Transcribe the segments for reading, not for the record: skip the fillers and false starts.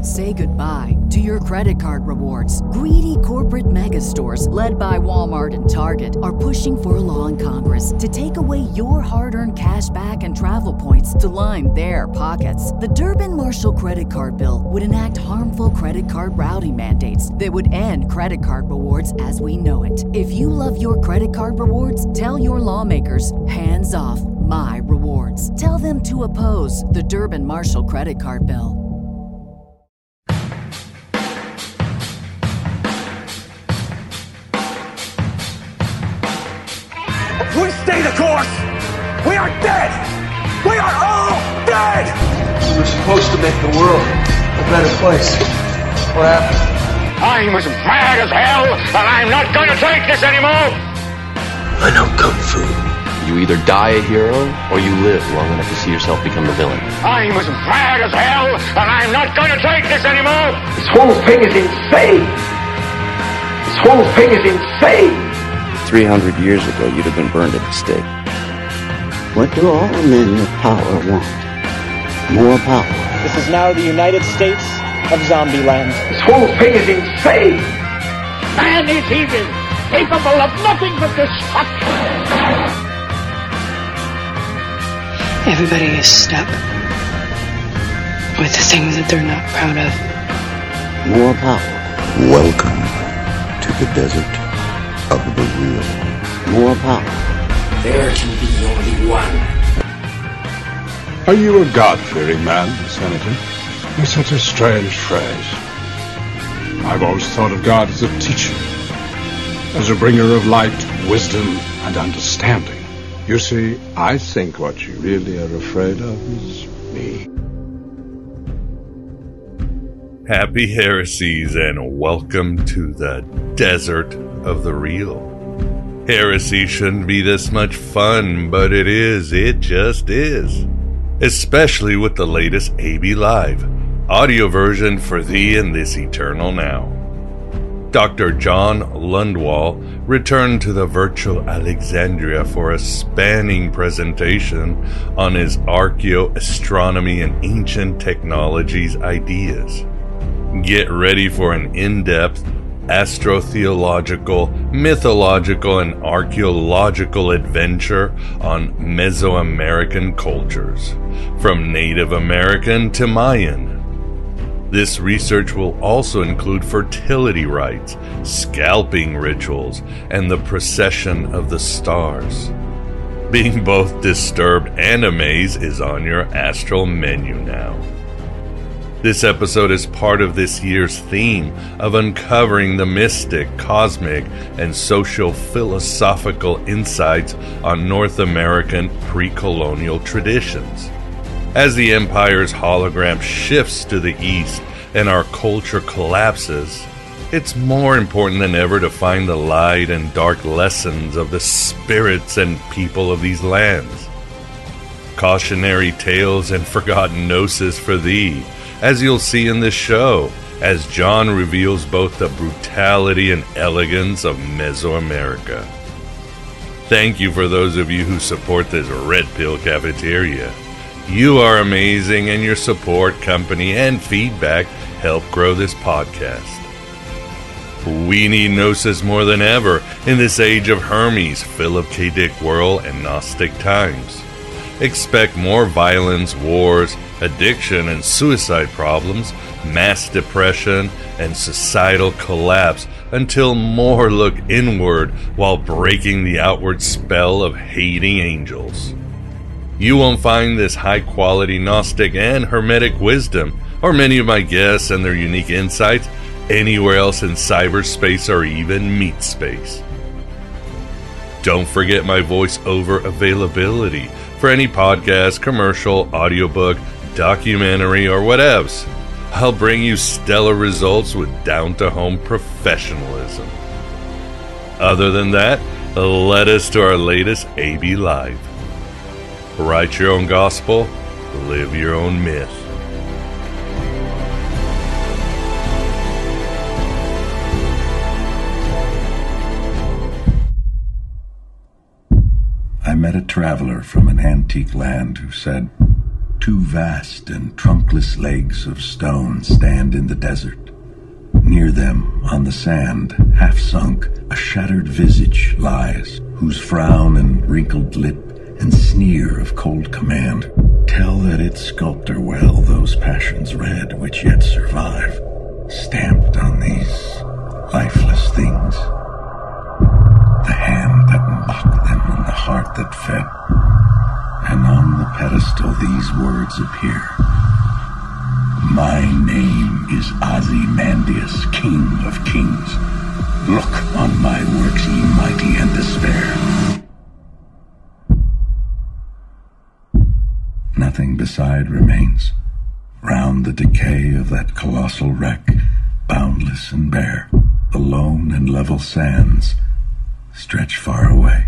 Say goodbye to your credit card rewards. Greedy corporate mega stores, led by Walmart and Target, are pushing for a law in Congress to take away your hard-earned cash back and travel points to line their pockets. The Durbin-Marshall credit card bill would enact harmful credit card routing mandates that would end credit card rewards as we know it. If you love your credit card rewards, tell your lawmakers, hands off my rewards. Tell them to oppose the Durbin-Marshall credit card bill. We stay the course! We are dead! We are all dead! We were supposed to make the world a better place. What happened? I'm as mad as hell, and I'm not going to take this anymore! I know Kung Fu. You either die a hero, or you live long enough to see yourself become the villain. I'm as mad as hell, and I'm not going to take this anymore! This whole thing is insane! This whole thing is insane! 300 years ago, you'd have been burned at the stake. What do all men with power want? More power. This is now the United States of Zombieland. This whole thing is insane! Man is evil, capable of nothing but destruction! Everybody is stuck with the things that they're not proud of. More power. Welcome to the desert of the real. More power. There can be only one. Are you a God-fearing man, Senator? It's such a strange phrase. I've always thought of God as a teacher, as a bringer of light, wisdom, and understanding. You see, I think what you really are afraid of is me. Happy heresies and welcome to the desert of the real. Heresy shouldn't be this much fun, but it is. It just is. Especially with the latest AB Live, audio version for thee in this eternal now. Dr. John Lundwall returned to the virtual Alexandria for a spanning presentation on his archaeoastronomy and ancient technologies ideas. Get ready for an in-depth astrotheological, mythological, and archaeological adventure on Mesoamerican cultures, from Native American to Mayan. This research will also include fertility rites, scalping rituals, and the procession of the stars. Being both disturbed and amazed is on your astral menu now. This episode is part of this year's theme of uncovering the mystic, cosmic, and socio-philosophical insights on North American pre-colonial traditions. As the empire's hologram shifts to the east and our culture collapses, it's more important than ever to find the light and dark lessons of the spirits and people of these lands. Cautionary tales and forgotten gnosis for thee, as you'll see in this show, as John reveals both the brutality and elegance of Mesoamerica. Thank you for those of you who support this Red Pill Cafeteria. You are amazing, and your support, company, and feedback help grow this podcast. We need Gnosis more than ever in this age of Hermes, Philip K. Dick whirl, and Gnostic times. Expect more violence, wars, addiction and suicide problems, mass depression, and societal collapse until more look inward while breaking the outward spell of hating angels. You won't find this high-quality Gnostic and Hermetic wisdom, or many of my guests and their unique insights, anywhere else in cyberspace or even meat space. Don't forget my voiceover availability for any podcast, commercial, audiobook, documentary, or whatevs. I'll bring you stellar results with down-to-home professionalism. Other than that, let us to our latest AB Live. Write your own gospel, live your own myth. I met a traveler from an antique land who said, Two vast and trunkless legs of stone stand in the desert. Near them, on the sand, half sunk, a shattered visage lies, whose frown and wrinkled lip and sneer of cold command tell that its sculptor well those passions read which yet survive, stamped on these lifeless things. The hand that mocked them and the heart that fed. And on the pedestal these words appear. My name is Ozymandias, King of Kings. Look on my works, ye mighty, and despair. Nothing beside remains. Round the decay of that colossal wreck, boundless and bare, the lone and level sands stretch far away.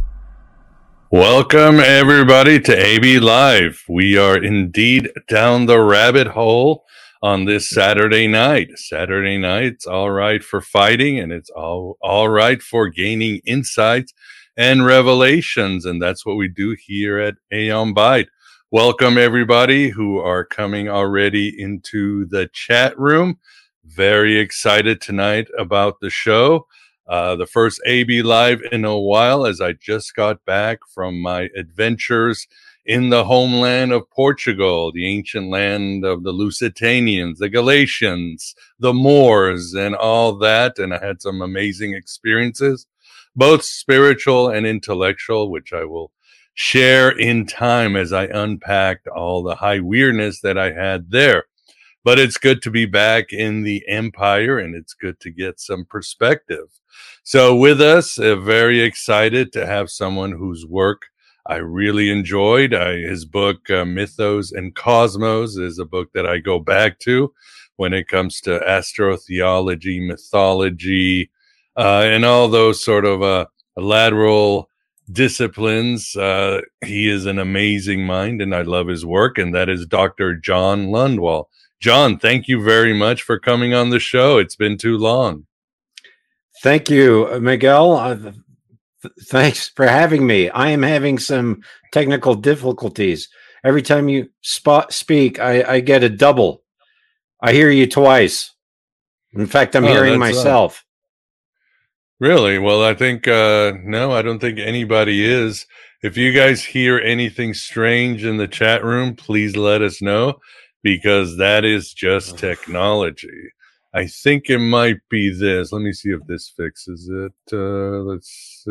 Welcome, everybody, to AB Live. We are indeed down the rabbit hole on this Saturday night. Saturday night's all right for fighting, and it's all right for gaining insights and revelations, and that's what we do here at Aeon Byte. Welcome, everybody who are coming already into the chat room. Very excited tonight about the show. The first AB Live in a while, as I just got back from my adventures in the homeland of Portugal, the ancient land of the Lusitanians, the Galatians, the Moors, and all that. And I had some amazing experiences, both spiritual and intellectual, which I will share in time as I unpacked all the high weirdness that I had there. But it's good to be back in the empire, and it's good to get some perspective. So with us, very excited to have someone whose work I really enjoyed. His book, Mythos and Cosmos, is a book that I go back to when it comes to astrotheology, mythology, and all those sort of lateral disciplines. He is an amazing mind, and I love his work, and that is Dr. John Lundwall. John, thank you very much for coming on the show. It's been too long. Thank you, Miguel. Thanks for having me. I am having some technical difficulties. Every time you speak, I get a double. I hear you twice. In fact, I'm hearing myself. Really? Well, I think, no, I don't think anybody is. If you guys hear anything strange in the chat room, please let us know, because that is just technology. I think it might be this. Let me see if this fixes it. Let's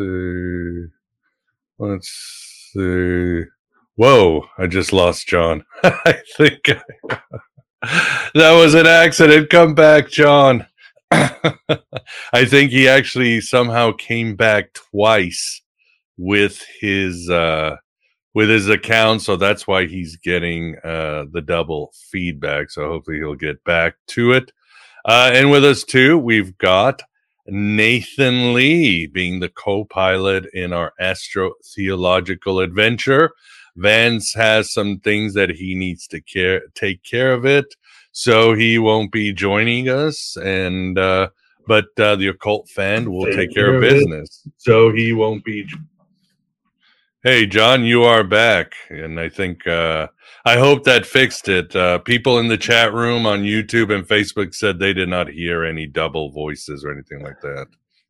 see. Whoa, I just lost John. I think that was an accident. Come back, John. I think he actually somehow came back twice with his account, so that's why he's getting the double feedback. So hopefully he'll get back to it. And with us too, we've got Nathan Lee being the co-pilot in our astrotheological adventure. Vance has some things that he needs to take care of it, so he won't be joining us. And but the occult fan will take care of business, so he won't be. Hey, John, you are back, and I think I hope that fixed it. People in the chat room on YouTube and Facebook said they did not hear any double voices or anything like that.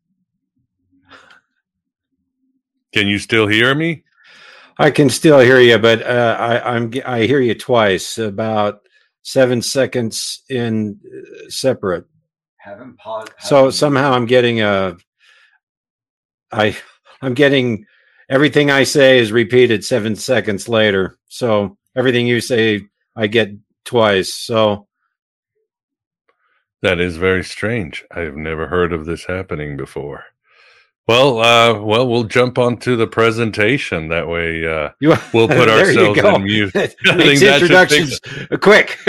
Can you still hear me? I can still hear you, but I hear you twice, about 7 seconds in separate. So somehow I'm getting I'm getting everything I say is repeated 7 seconds later. So everything you say, I get twice. So that is very strange. I have never heard of this happening before. Well, we'll jump onto the presentation. That way, we'll put ourselves in mute. Makes introductions quick.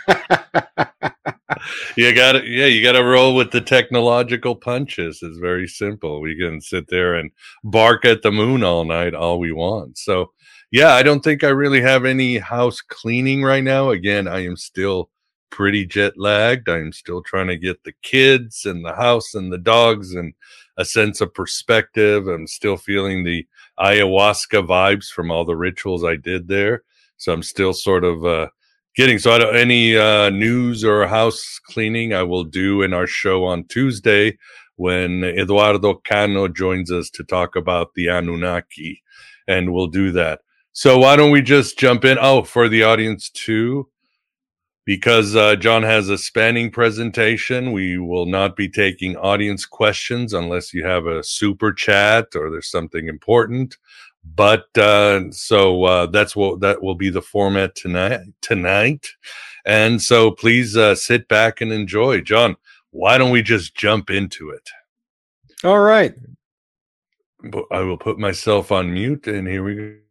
You gotta roll with the technological punches. It's very simple. We can sit there and bark at the moon all night, all we want. So, yeah, I don't think I really have any house cleaning right now. Again, I am still pretty jet lagged. I'm still trying to get the kids and the house and the dogs and a sense of perspective. I'm still feeling the ayahuasca vibes from all the rituals I did there. So I'm still sort of getting. So any news or house cleaning I will do in our show on Tuesday when Eduardo Cano joins us to talk about the Anunnaki, and we'll do that. So why don't we just jump in? Oh, for the audience too, because John has a spanning presentation, we will not be taking audience questions unless you have a super chat or there's something important. But so that will be the format tonight. And so please sit back and enjoy. John, why don't we just jump into it? All right. I will put myself on mute, and here we go.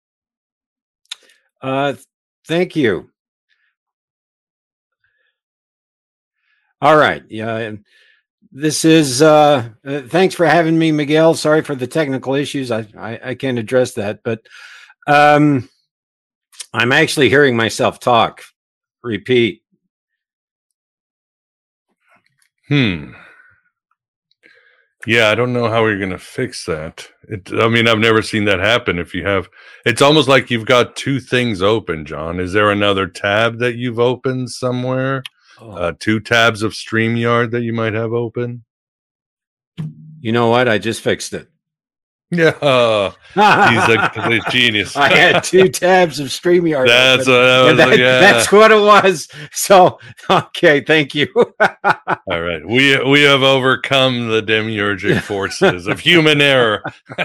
Thank you. All right. Yeah. This is, thanks for having me, Miguel. Sorry for the technical issues. I can't address that, but, I'm actually hearing myself talk. Repeat. Yeah, I don't know how we're going to fix that. I mean, I've never seen that happen. If you have, it's almost like you've got two things open, John. Is there another tab that you've opened somewhere? Two tabs of StreamYard that you might have open? You know what? I just fixed it. Yeah. He's a complete genius. I had two tabs of StreamYard. That's what it was. So, okay, thank you. All right. We have overcome the demiurgic forces of human error.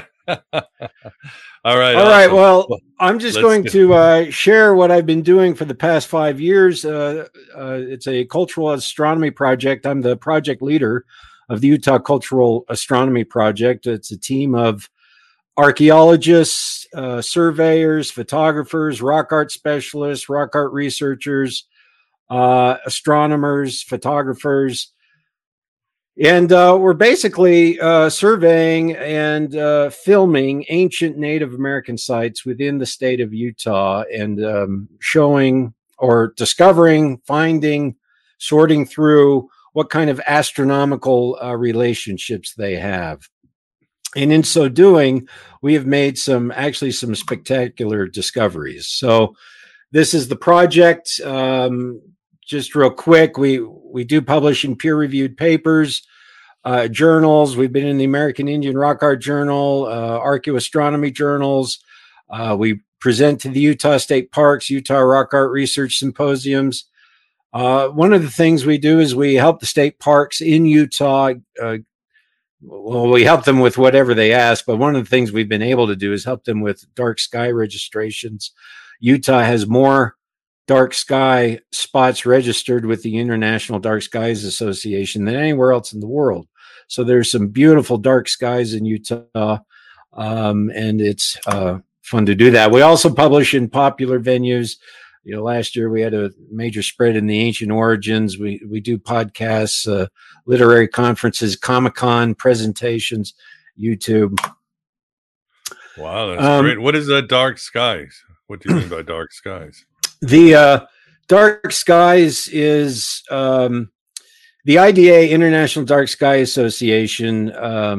All right. All right. Well, I'm just going to share what I've been doing for the past 5 years. It's a cultural astronomy project. I'm the project leader of the Utah Cultural Astronomy Project. It's a team of archaeologists, surveyors, photographers, rock art specialists, rock art researchers, astronomers, photographers. And we're basically surveying and filming ancient Native American sites within the state of Utah and showing or discovering, finding, sorting through what kind of astronomical relationships they have. And in so doing, we have made some spectacular discoveries. So this is the project. Just real quick, we do publish in peer-reviewed papers, journals. We've been in the American Indian Rock Art Journal, Archaeoastronomy journals. We present to the Utah State Parks, Utah Rock Art Research Symposiums. One of the things we do is we help the state parks in Utah. We help them with whatever they ask, but one of the things we've been able to do is help them with dark sky registrations. Utah has more dark sky spots registered with the International Dark Skies Association than anywhere else in the world. So there's some beautiful dark skies in Utah, and it's fun to do that. We also publish in popular venues. You know, last year we had a major spread in the ancient origins. We do podcasts, literary conferences, Comic-Con presentations, YouTube. Wow, that's great. What is that dark skies? What do you mean by dark skies? The dark skies is the IDA, International Dark Sky Association.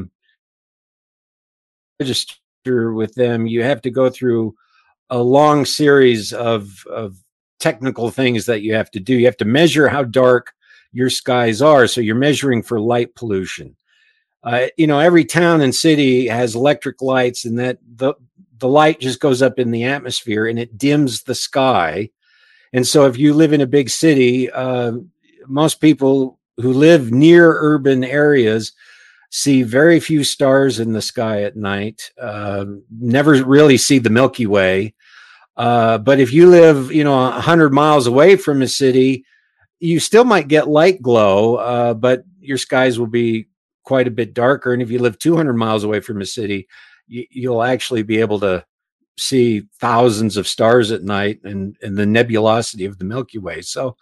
Register with them. You have to go through a long series of technical things that you have to do. You have to measure how dark your skies are. So you're measuring for light pollution. Every town and city has electric lights, and that the light just goes up in the atmosphere and it dims the sky. And so if you live in a big city, most people who live near urban areas see very few stars in the sky at night, never really see the Milky Way. But if you live, 100 miles away from a city, you still might get light glow, but your skies will be quite a bit darker. And if you live 200 miles away from a city, you'll actually be able to see thousands of stars at night and the nebulosity of the Milky Way. So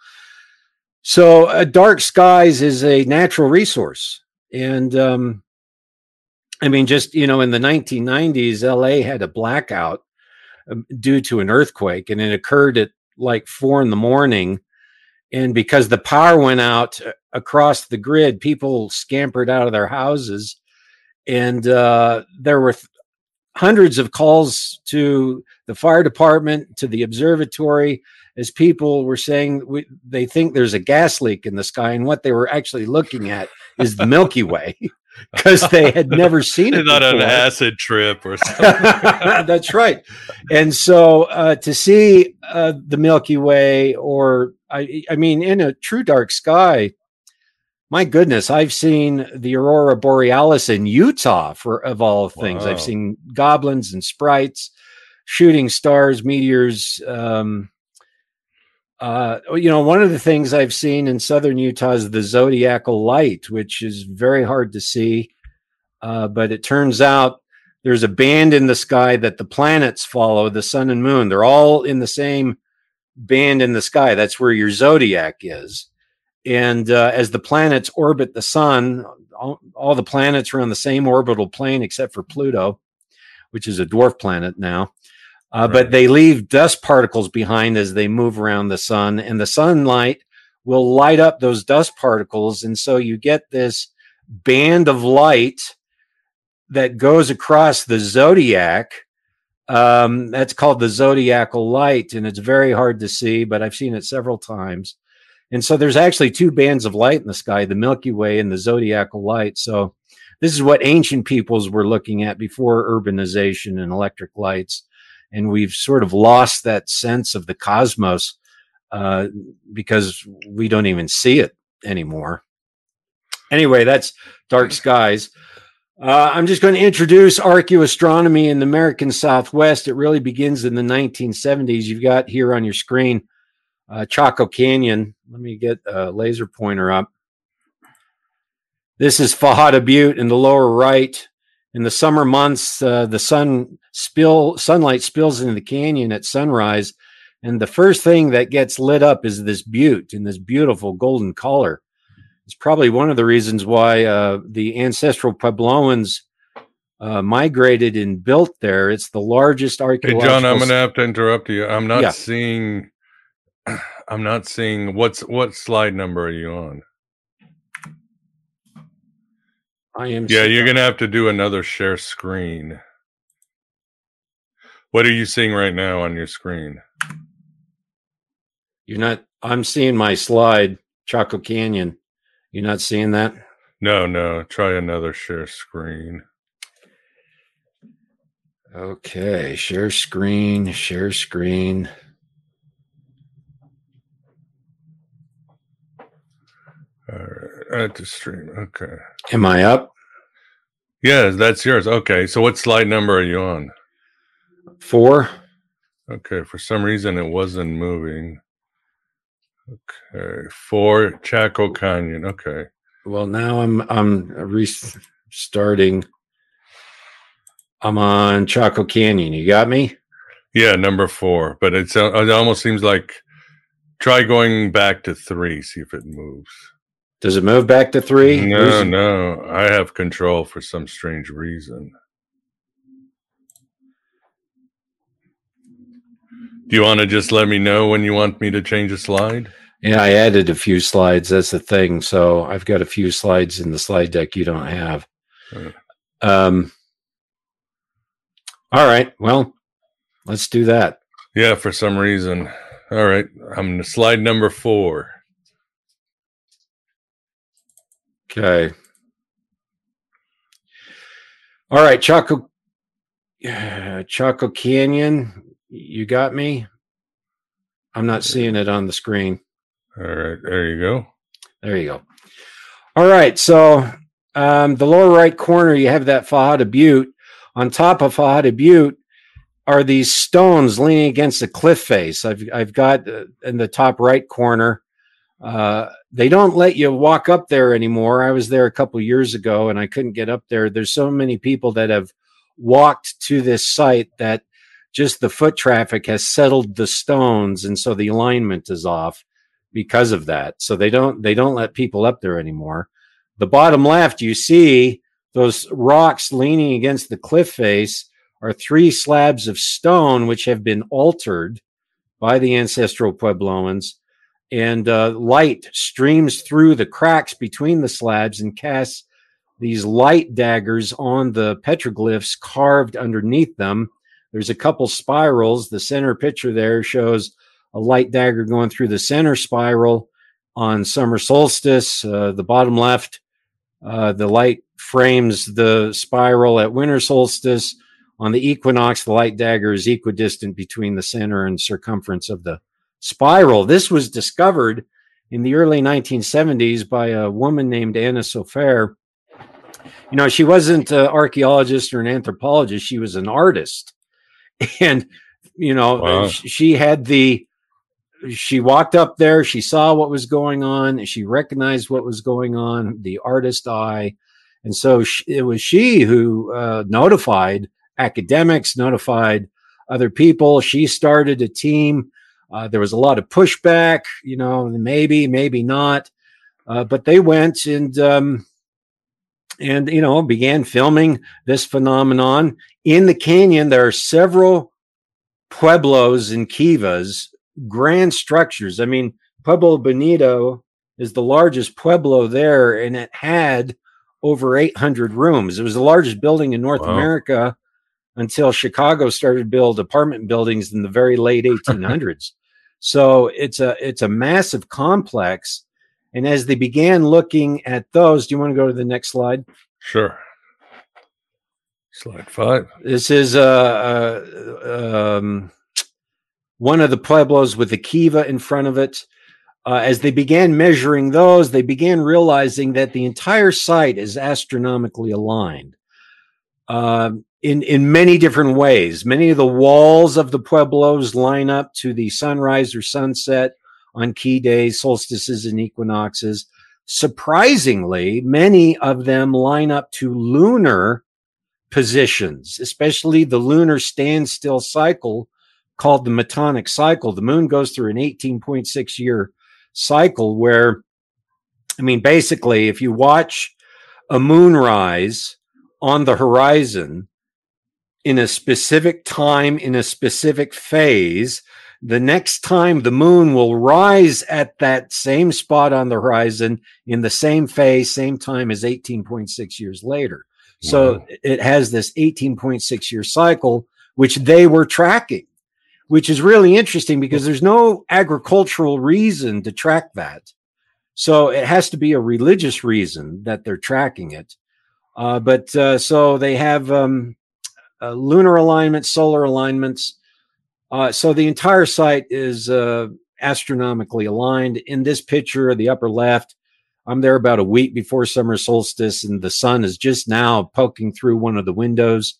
dark skies is a natural resource. And in the 1990s, LA had a blackout due to an earthquake, and it occurred at like 4 a.m. And because the power went out across the grid, people scampered out of their houses, and there were hundreds of calls to the fire department, to the observatory, as people were saying they think there's a gas leak in the sky, and what they were actually looking at is the Milky Way, because they had never seen it not before. An acid trip or something. That's right. And so to see the Milky Way, or I mean, in a true dark sky, my goodness, I've seen the Aurora Borealis in Utah, of all things. Wow. I've seen goblins and sprites, shooting stars, meteors. One of the things I've seen in southern Utah is the zodiacal light, which is very hard to see. But it turns out there's a band in the sky that the planets follow, the sun and moon. They're all in the same band in the sky. That's where your zodiac is. And as the planets orbit the sun, all the planets are on the same orbital plane except for Pluto, which is a dwarf planet now. Right. But they leave dust particles behind as they move around the sun, and the sunlight will light up those dust particles. And so you get this band of light that goes across the zodiac. That's called the zodiacal light, and it's very hard to see, but I've seen it several times. And so there's actually two bands of light in the sky, the Milky Way and the zodiacal light. So this is what ancient peoples were looking at before urbanization and electric lights. And we've sort of lost that sense of the cosmos because we don't even see it anymore. Anyway, that's dark skies. I'm just going to introduce archaeoastronomy in the American Southwest. It really begins in the 1970s. You've got here on your screen Chaco Canyon. Let me get a laser pointer up. This is Fajada Butte in the lower right. In the summer months, the sunlight spills into the canyon at sunrise, and the first thing that gets lit up is this butte in this beautiful golden color. It's probably one of the reasons why the ancestral Puebloans migrated and built there. It's the largest archaeological. Hey, John, I'm going to have to interrupt you. I'm not seeing what slide number are you on? I am. Yeah, you're going to have to do another share screen. What are you seeing right now on your screen? You're not. I'm seeing my slide, Chaco Canyon. You're not seeing that? No. Try another share screen. Okay, share screen. All right, at the stream. Okay. Am I up? Yeah, that's yours. Okay, so what slide number are you on? 4. Okay, for some reason it wasn't moving. Okay, 4, Chaco Canyon. Okay. Well, now I'm restarting. I'm on Chaco Canyon. You got me? Yeah, number 4. But it almost seems like try going back to 3. See if it moves. Does it move back to 3? No. I have control for some strange reason. Do you want to just let me know when you want me to change a slide? Yeah, I added a few slides. That's the thing. So I've got a few slides in the slide deck you don't have. Right. All right. Well, let's do that. Yeah, for some reason. All right. I'm on slide number 4. Okay. All right, Chaco Canyon. You got me? I'm not seeing it on the screen. All right, there you go. There you go. All right, so the lower right corner, you have that Fajada Butte. On top of Fajada Butte are these stones leaning against a cliff face. I've got in the top right corner. They don't let you walk up there anymore. I was there a couple years ago and I couldn't get up there. There's so many people that have walked to this site that just the foot traffic has settled the stones, and so the alignment is off because of that. So they don't let people up there anymore. The bottom left, you see those rocks leaning against the cliff face are 3 slabs of stone which have been altered by the ancestral Puebloans. And light streams through the cracks between the slabs and casts these light daggers on the petroglyphs carved underneath them. There's a couple spirals. The center picture there shows a light dagger going through the center spiral on summer solstice. The bottom left, the light frames the spiral at winter solstice. On the equinox, the light dagger is equidistant between the center and circumference of the spiral. This was discovered in the early 1970s by a woman named Anna Sofer. You know, she wasn't an archaeologist or an anthropologist. She was an artist. And, you know, wow. She walked up there. She saw what was going on. She recognized what was going on, the artist eye. And so it was she who notified academics, notified other people. She started a team. There was a lot of pushback, you know, maybe not. But they went and, you know, began filming this phenomenon. In the canyon, there are several pueblos and kivas, grand structures. I mean, Pueblo Bonito is the largest pueblo there, and it had over 800 rooms. It was the largest building in North America until Chicago started to build apartment buildings in the very late 1800s. So it's a massive complex. And as they began looking at those, do you want to go to the next slide? Sure. Slide 5. This is one of the pueblos with the kiva in front of it. As they began measuring those, they began realizing that the entire site is astronomically aligned in many different ways. Many of the walls of the pueblos line up to the sunrise or sunset on key days, solstices, and equinoxes. Surprisingly, many of them line up to lunar positions, especially the lunar standstill cycle called the Metonic cycle. The moon goes through an 18.6 year cycle where, I mean, basically, if you watch a moonrise on the horizon in a specific time, in a specific phase, the next time the moon will rise at that same spot on the horizon in the same phase, same time as 18.6 years later. So it has this 18.6 year cycle, which they were tracking, which is really interesting because there's no agricultural reason to track that. So it has to be a religious reason that they're tracking it. So they have lunar alignments, solar alignments. So the entire site is astronomically aligned. In this picture, the upper left, I'm there about a week before summer solstice, and the sun is just now poking through one of the windows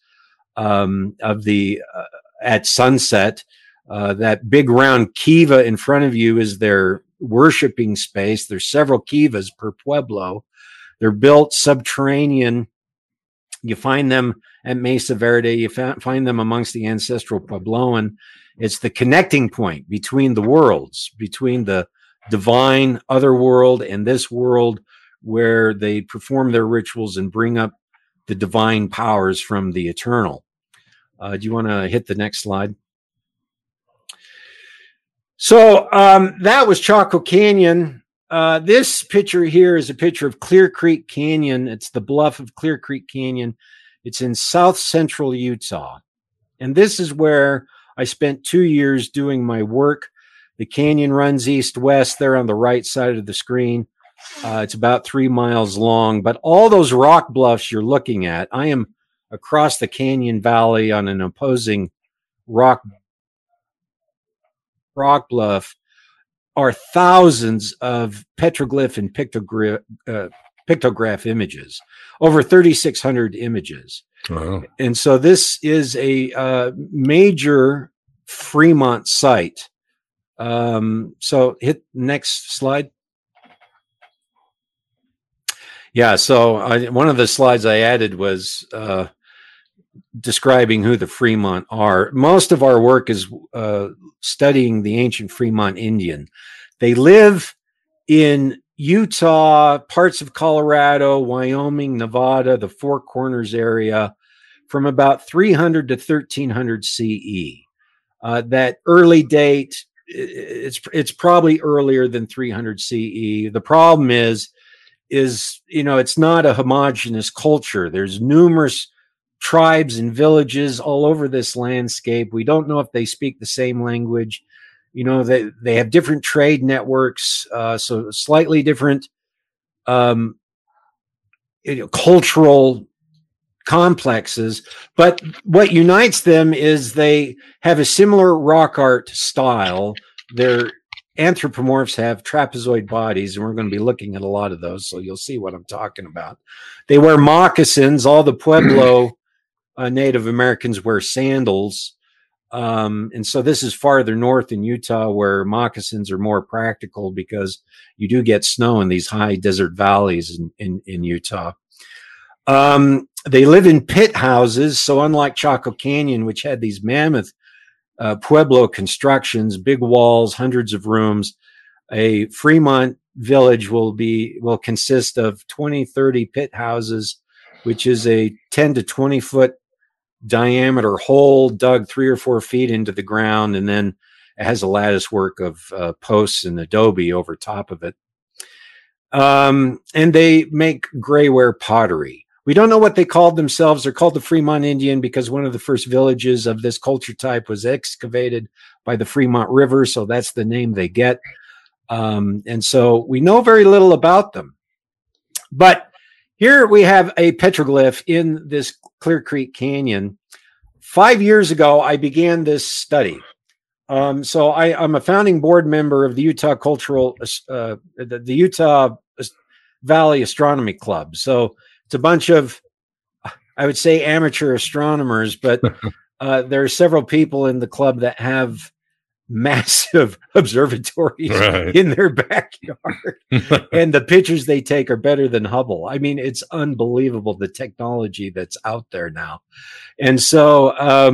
at sunset. That big round kiva in front of you is their worshiping space. There's several kivas per pueblo. They're built subterranean. You find them at Mesa Verde. You find them amongst the ancestral Puebloan. It's the connecting point between the worlds, between the divine other world and this world, where they perform their rituals and bring up the divine powers from the eternal. Do you want to hit the next slide? So that was Chaco Canyon. This picture here is a picture of Clear Creek Canyon. It's the bluff of Clear Creek Canyon. It's in south central Utah. And this is where I spent 2 years doing my work. The canyon runs east-west there on the right side of the screen. It's about 3 miles long. But all those rock bluffs you're looking at, I am across the canyon valley on an opposing rock bluff, are thousands of petroglyph and pictograph images, over 3,600 images. Wow. And so this is a major Fremont site. So hit next slide. Yeah, so one of the slides I added was describing who the Fremont are. Most of our work is studying the ancient Fremont Indian. They live in Utah, parts of Colorado, Wyoming, Nevada, the Four Corners area, from about 300 to 1300 CE. That early date, it's probably earlier than 300 CE. The problem is is, it's not a homogeneous culture. There's numerous tribes and villages all over this landscape. We don't know if they speak the same language. They have different trade networks, so slightly different cultural complexes. But what unites them is they have a similar rock art style. Their anthropomorphs have trapezoid bodies, and we're going to be looking at a lot of those, so you'll see what I'm talking about. They wear moccasins. All the Pueblo Native Americans wear sandals. And so this is farther north in Utah, where moccasins are more practical because you do get snow in these high desert valleys in Utah. They live in pit houses. So unlike Chaco Canyon, which had these mammoth Pueblo constructions, big walls, hundreds of rooms, a Fremont village will consist of 20, 30 pit houses, which is a 10 to 20 foot diameter hole dug 3 or 4 feet into the ground, and then it has a lattice work of posts and adobe over top of it. And they make grayware pottery. We don't know what they called themselves. They're called the Fremont Indian because one of the first villages of this culture type was excavated by the Fremont River, so that's the name they get. And so we know very little about them. But here we have a petroglyph in this Clear Creek Canyon. 5 years ago, I began this study. So I'm a founding board member of the Utah the Utah Valley Astronomy Club. So it's a bunch of, I would say, amateur astronomers, but there are several people in the club that have massive observatories in their backyard. And the pictures they take are better than Hubble. I mean, it's unbelievable, the technology that's out there now. And so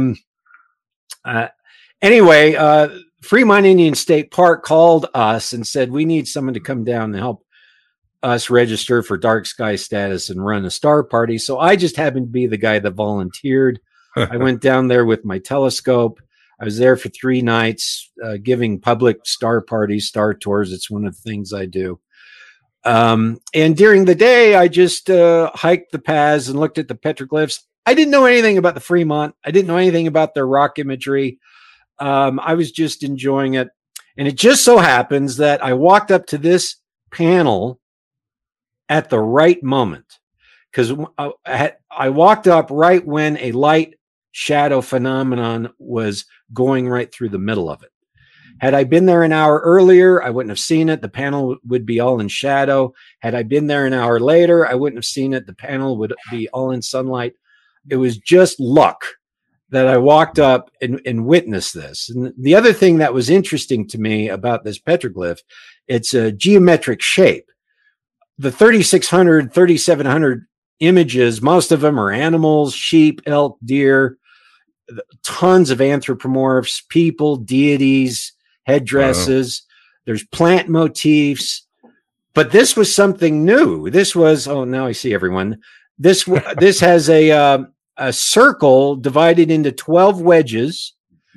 anyway, Fremont Indian State Park called us and said, we need someone to come down and help us register for dark sky status and run a star party. So I just happened to be the guy that volunteered. I went down there with my telescope. I was there for 3 nights, giving public star parties, star tours. It's one of the things I do. And during the day, I just hiked the paths and looked at the petroglyphs. I didn't know anything about the Fremont. I didn't know anything about their rock imagery. I was just enjoying it. And it just so happens that I walked up to this panel at the right moment, because I walked up right when a light shadow phenomenon was going right through the middle of it. Had I been there an hour earlier, I wouldn't have seen it. The panel would be all in shadow. Had I been there an hour later, I wouldn't have seen it. The panel would be all in sunlight. It was just luck that I walked up and witnessed this. And the other thing that was interesting to me about this petroglyph, it's a geometric shape. The 3,600, 3,700 images, most of them are animals, sheep, elk, deer, tons of anthropomorphs, people, deities, headdresses. There's plant motifs. But this was something new. This was, oh, now I see everyone. This has a circle divided into 12 wedges.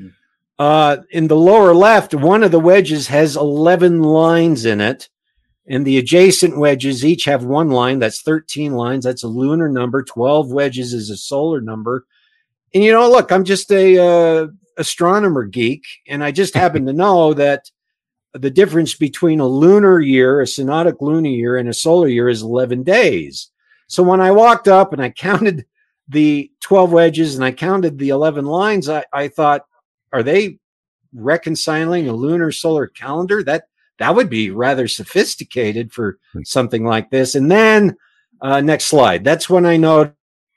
In the lower left, one of the wedges has 11 lines in it. And the adjacent wedges each have 1 line. That's 13 lines. That's a lunar number. 12 wedges is a solar number. And, look, I'm just a astronomer geek. And I just happen to know that the difference between a lunar year, a synodic lunar year, and a solar year is 11 days. So when I walked up and I counted the 12 wedges and I counted the 11 lines, I thought, are they reconciling a lunar solar calendar? That would be rather sophisticated for something like this. And then next slide. That's when I know.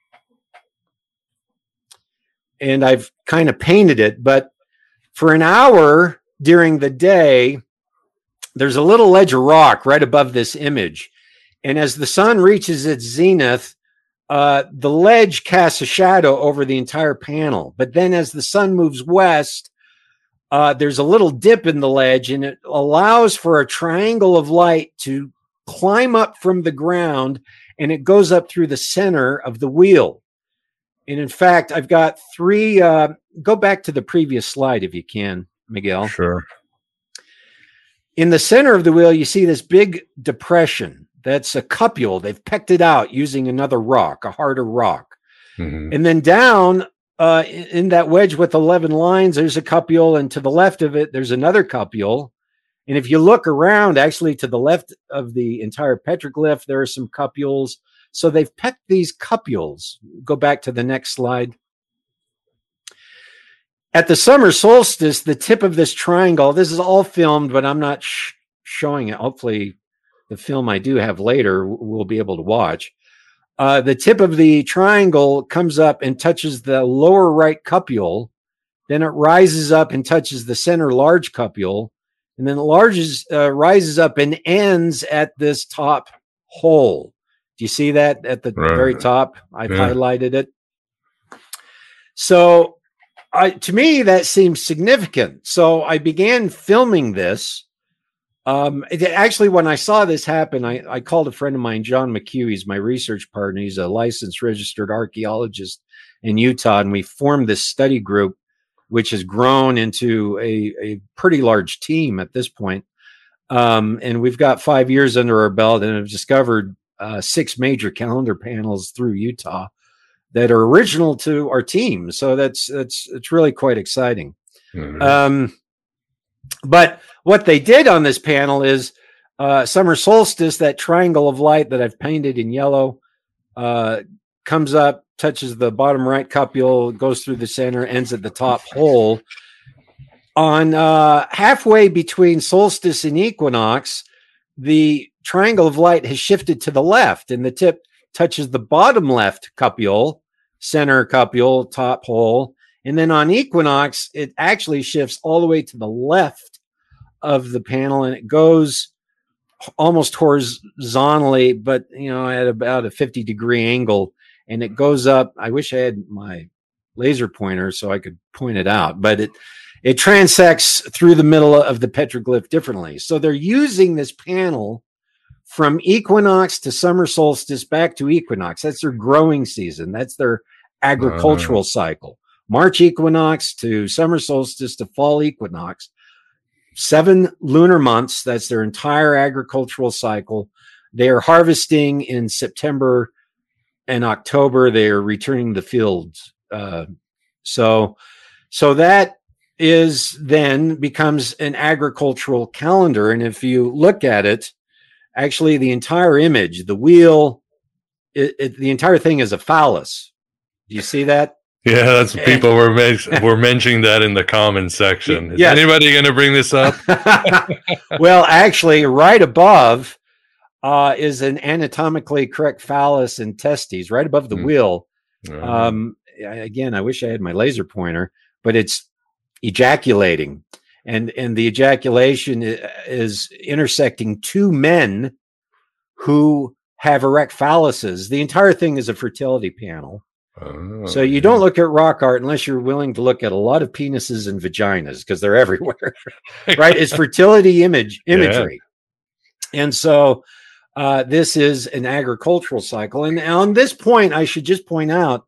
And I've kind of painted it, but for an hour during the day, there's a little ledge of rock right above this image. And as the sun reaches its zenith, the ledge casts a shadow over the entire panel. But then as the sun moves west, there's a little dip in the ledge, and it allows for a triangle of light to climb up from the ground, and it goes up through the center of the wheel. And in fact, I've got 3, go back to the previous slide if you can, Miguel. Sure. In the center of the wheel, you see this big depression. that's a cupule. They've pecked it out using another rock, a harder rock. Mm-hmm. And then down in that wedge with 11 lines, there's a cupule, and to the left of it, there's another cupule. And if you look around, actually to the left of the entire petroglyph, there are some cupules. So they've pecked these cupules. Go back to the next slide. At the summer solstice, the tip of this triangle, this is all filmed, but I'm not showing it. Hopefully the film I do have later we'll be able to watch. The tip of the triangle comes up and touches the lower right cupule. Then it rises up and touches the center large cupule. And then it rises up and ends at this top hole. Do you see that at the very top? I've highlighted it. So to me, that seems significant. So I began filming this. Actually, when I saw this happen, I called a friend of mine, John McHugh. He's my research partner. He's a licensed registered archaeologist in Utah. And we formed this study group, which has grown into a pretty large team at this point. And we've got 5 years under our belt and have discovered 6 major calendar panels through Utah that are original to our team. So it's really quite exciting. Mm-hmm. But what they did on this panel is summer solstice, that triangle of light that I've painted in yellow, comes up, touches the bottom right cupule, goes through the center, ends at the top hole. On halfway between solstice and equinox, the triangle of light has shifted to the left, and the tip touches the bottom left cupule, center cupule, top hole. And then on equinox, it actually shifts all the way to the left of the panel, and it goes almost horizontally, but at about a 50-degree angle. And it goes up. I wish I had my laser pointer so I could point it out, but it transects through the middle of the petroglyph differently. So they're using this panel from equinox to summer solstice back to equinox. That's their growing season. That's their agricultural cycle. March equinox to summer solstice to fall equinox. 7 lunar months. That's their entire agricultural cycle. They are harvesting in September and October. They are returning the fields. So that is then becomes an agricultural calendar. And if you look at it, actually the entire image, the wheel, the entire thing is a phallus. Do you see that? Yeah, that's people were mentioning that in the comments section. Is anybody going to bring this up? Well, actually, right above is an anatomically correct phallus and testes, right above the wheel. Again, I wish I had my laser pointer, but it's ejaculating, and the ejaculation is intersecting 2 men who have erect phalluses. The entire thing is a fertility panel. So you don't look at rock art unless you're willing to look at a lot of penises and vaginas, because they're everywhere, right? It's fertility imagery. Yeah. And so this is an agricultural cycle. And on this point, I should just point out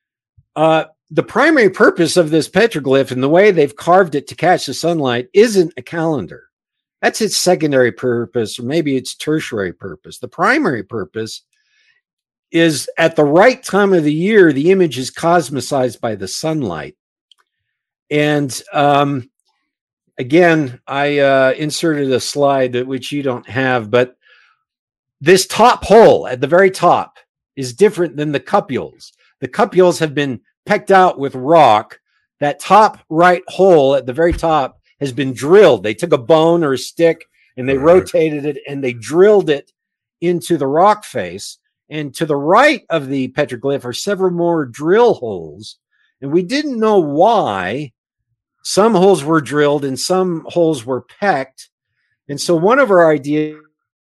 the primary purpose of this petroglyph and the way they've carved it to catch the sunlight isn't a calendar. That's its secondary purpose, or maybe its tertiary purpose. The primary purpose is at the right time of the year, the image is cosmicized by the sunlight. And again, I inserted a slide which you don't have, but this top hole at the very top is different than the cupules. The cupules have been pecked out with rock. That top right hole at the very top has been drilled. They took a bone or a stick and they rotated it and they drilled it into the rock face. And to the right of the petroglyph are several more drill holes. And we didn't know why. Some holes were drilled and some holes were pecked. And so one of our ideas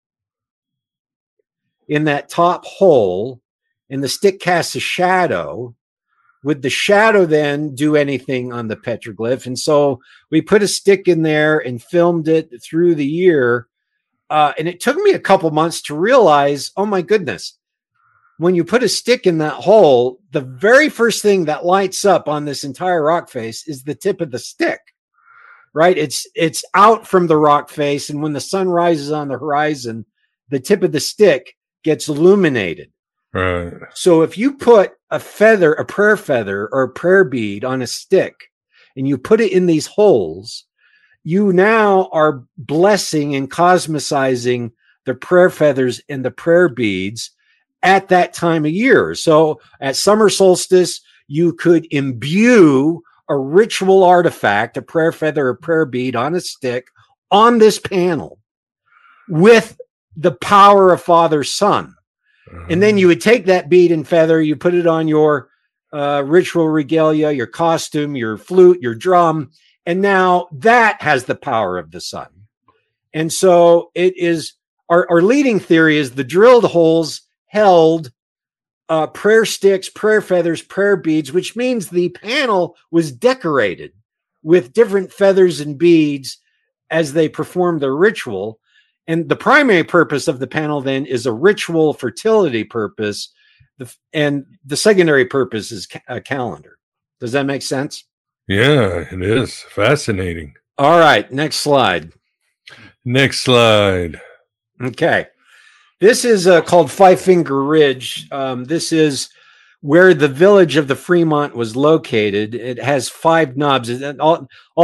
in that top hole, and the stick casts a shadow. Would the shadow then do anything on the petroglyph? And so we put a stick in there and filmed it through the year. And it took me a couple months to realize, oh my goodness, when you put a stick in that hole, the very first thing that lights up on this entire rock face is the tip of the stick, right? It's out from the rock face. And when the sun rises on the horizon, the tip of the stick gets illuminated. Right. So if you put a prayer feather or a prayer bead on a stick and you put it in these holes, you now are blessing and cosmicizing the prayer feathers and the prayer beads at that time of year. So at summer solstice, you could imbue a ritual artifact, a prayer feather, a prayer bead on a stick on this panel with the power of Father, Son. And then you would take that bead and feather, you put it on your ritual regalia, your costume, your flute, your drum, and now that has the power of the sun. And so it is, our leading theory is the drilled holes held prayer sticks, prayer feathers, prayer beads, which means the panel was decorated with different feathers and beads as they performed their ritual. And the primary purpose of the panel then is a ritual fertility purpose. And the secondary purpose is a calendar. Does that make sense? Yeah, it is. Fascinating. All right. Next slide. Next slide. Okay. This is called Five Finger Ridge. This is where the village of the Fremont was located. It has 5 knobs. That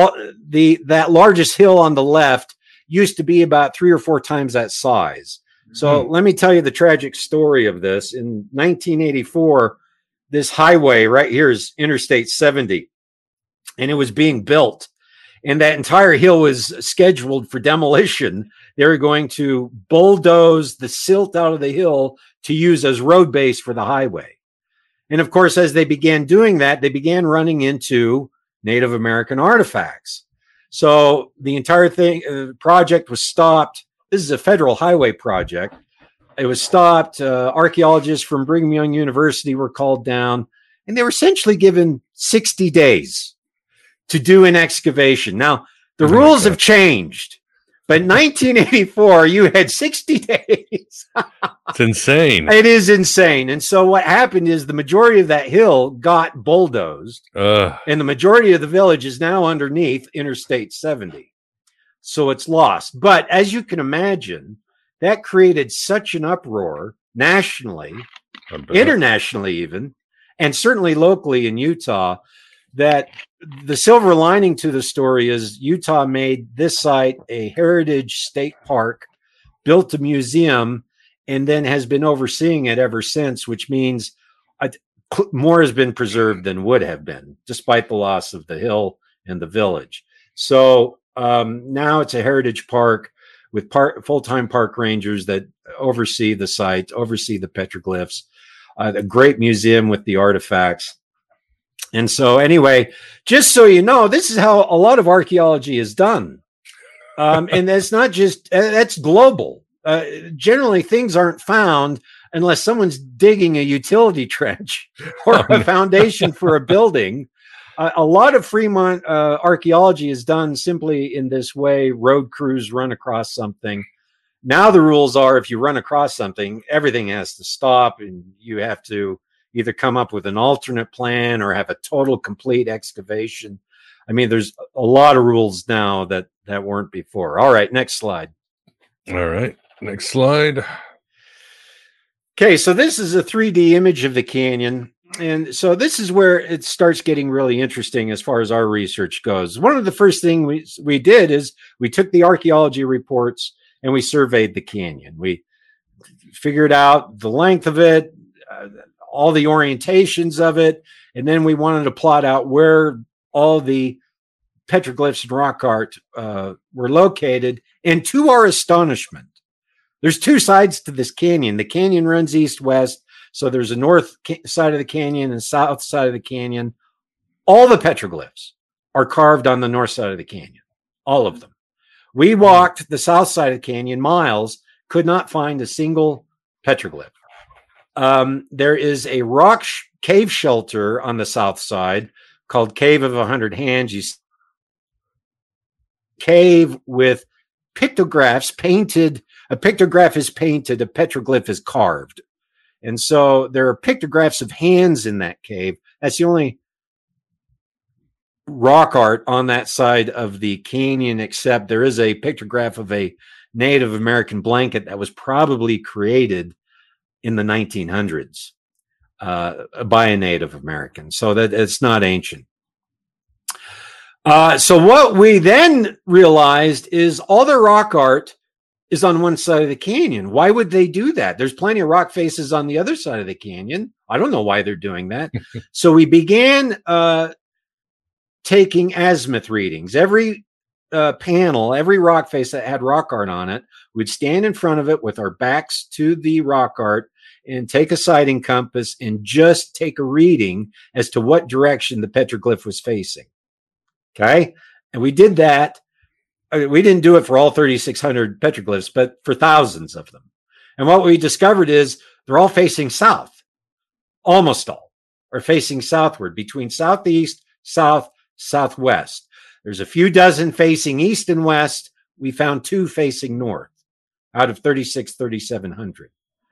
largest hill on the left used to be about 3 or 4 times that size. So let me tell you the tragic story of this. In 1984, this highway right here is Interstate 70, and it was being built. And that entire hill was scheduled for demolition. They were going to bulldoze the silt out of the hill to use as road base for the highway. And of course, as they began doing that, they began running into Native American artifacts. So the entire project was stopped. This is a federal highway project. It was stopped. Archaeologists from Brigham Young University were called down, and they were essentially given 60 days to do an excavation. Now, the rules have changed, but in 1984, you had 60 days. It's insane. It is insane. And so what happened is the majority of that hill got bulldozed, and the majority of the village is now underneath Interstate 70. So it's lost. But as you can imagine, that created such an uproar nationally, internationally even, and certainly locally in Utah, that the silver lining to the story is Utah made this site a heritage state park, built a museum, and then has been overseeing it ever since, which means more has been preserved than would have been, despite the loss of the hill and the village. So now it's a heritage park with full-time park rangers that oversee the site, oversee the petroglyphs, a great museum with the artifacts. And so anyway, just so you know, this is how a lot of archaeology is done. And that's not just, that's global. Generally, things aren't found unless someone's digging a utility trench or a foundation for a building. A lot of Fremont archaeology is done simply in this way. Road crews run across something. Now the rules are if you run across something, everything has to stop, and you have to either come up with an alternate plan or have a total complete excavation. I mean, there's a lot of rules now that weren't before. All right, next slide. All right, next slide. Okay, so this is a 3D image of the canyon. And so this is where it starts getting really interesting as far as our research goes. One of the first things we did is we took the archaeology reports and we surveyed the canyon. We figured out the length of it, all the orientations of it, and then we wanted to plot out where all the petroglyphs and rock art were located. And to our astonishment, there's 2 sides to this canyon. The canyon runs east-west. So there's a north side of the canyon and south side of the canyon. All the petroglyphs are carved on the north side of the canyon, all of them. We walked the south side of the canyon miles, could not find a single petroglyph. There is a rock cave shelter on the south side called Cave of 100 Hands. You see cave with pictographs painted. A pictograph is painted, a petroglyph is carved. And so there are pictographs of hands in that cave. That's the only rock art on that side of the canyon, except there is a pictograph of a Native American blanket that was probably created in the 1900s by a Native American, so that it's not ancient. So what we then realized is all the rock art is on one side of the canyon. Why would they do that? There's plenty of rock faces on the other side of the canyon. I don't know why they're doing that. So we began taking azimuth readings. Every panel, every rock face that had rock art on it, we'd stand in front of it with our backs to the rock art and take a sighting compass and just take a reading as to what direction the petroglyph was facing. Okay. And we did that. We didn't do it for all 3,600 petroglyphs, but for thousands of them. And what we discovered is they're all facing south. Almost all are facing southward, between southeast, south, southwest. There's a few dozen facing east and west. We found 2 facing north out of 3,700.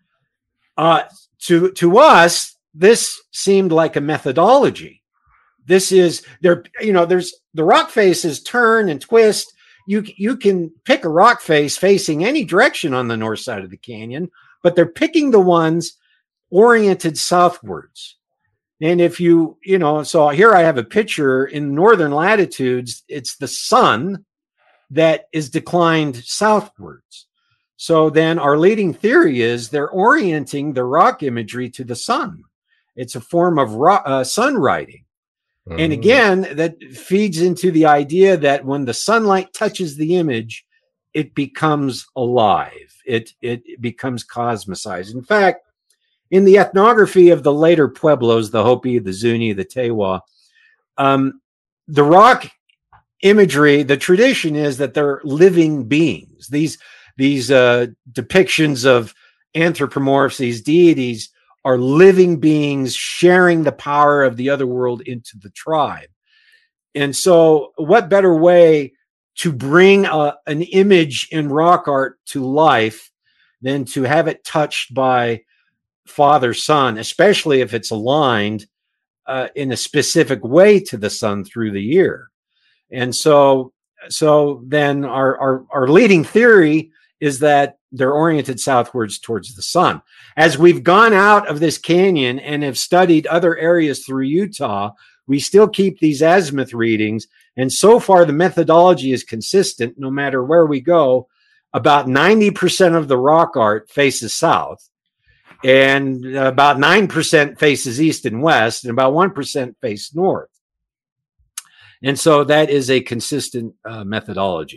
To us, this seemed like a methodology. This is there's the rock faces turn and twist. You can pick a rock face facing any direction on the north side of the canyon, but they're picking the ones oriented southwards. And if so here I have a picture in northern latitudes, it's the sun that is declined southwards. So then our leading theory is they're orienting the rock imagery to the sun. It's a form of sun writing. And again, that feeds into the idea that when the sunlight touches the image, it becomes alive. It becomes cosmicized. In fact, in the ethnography of the later Pueblos, the Hopi, the Zuni, the Tewa, the rock imagery, the tradition is that they're living beings. These depictions of anthropomorphs, these deities, are living beings sharing the power of the other world into the tribe. And so what better way to bring an image in rock art to life than to have it touched by father son, especially if it's aligned in a specific way to the sun through the year. And so then our leading theory is that they're oriented southwards towards the sun. As we've gone out of this canyon and have studied other areas through Utah, we still keep these azimuth readings. And so far, the methodology is consistent no matter where we go. About 90% of the rock art faces south, and about 9% faces east and west, and about 1% face north. And so that is a consistent methodology.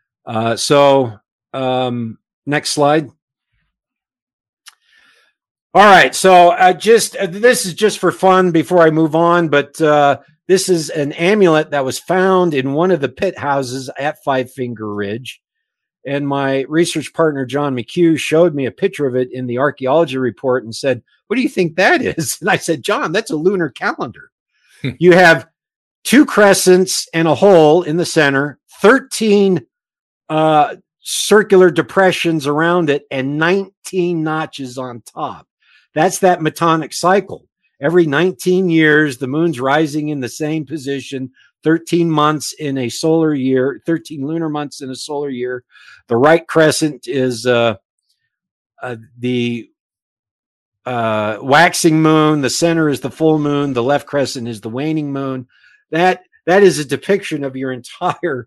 Next slide. All right. So this is just for fun before I move on, but this is an amulet that was found in one of the pit houses at Five Finger Ridge. And my research partner, John McHugh, showed me a picture of it in the archaeology report and said, "What do you think that is?" And I said, "John, that's a lunar calendar." You have 2 crescents and a hole in the center, 13 circular depressions around it, and 19 notches on top. That's that Metonic cycle. Every 19 years, the moon's rising in the same position, 13 months in a solar year, 13 lunar months in a solar year. The right crescent is the waxing moon. The center is the full moon. The left crescent is the waning moon. That is a depiction of your entire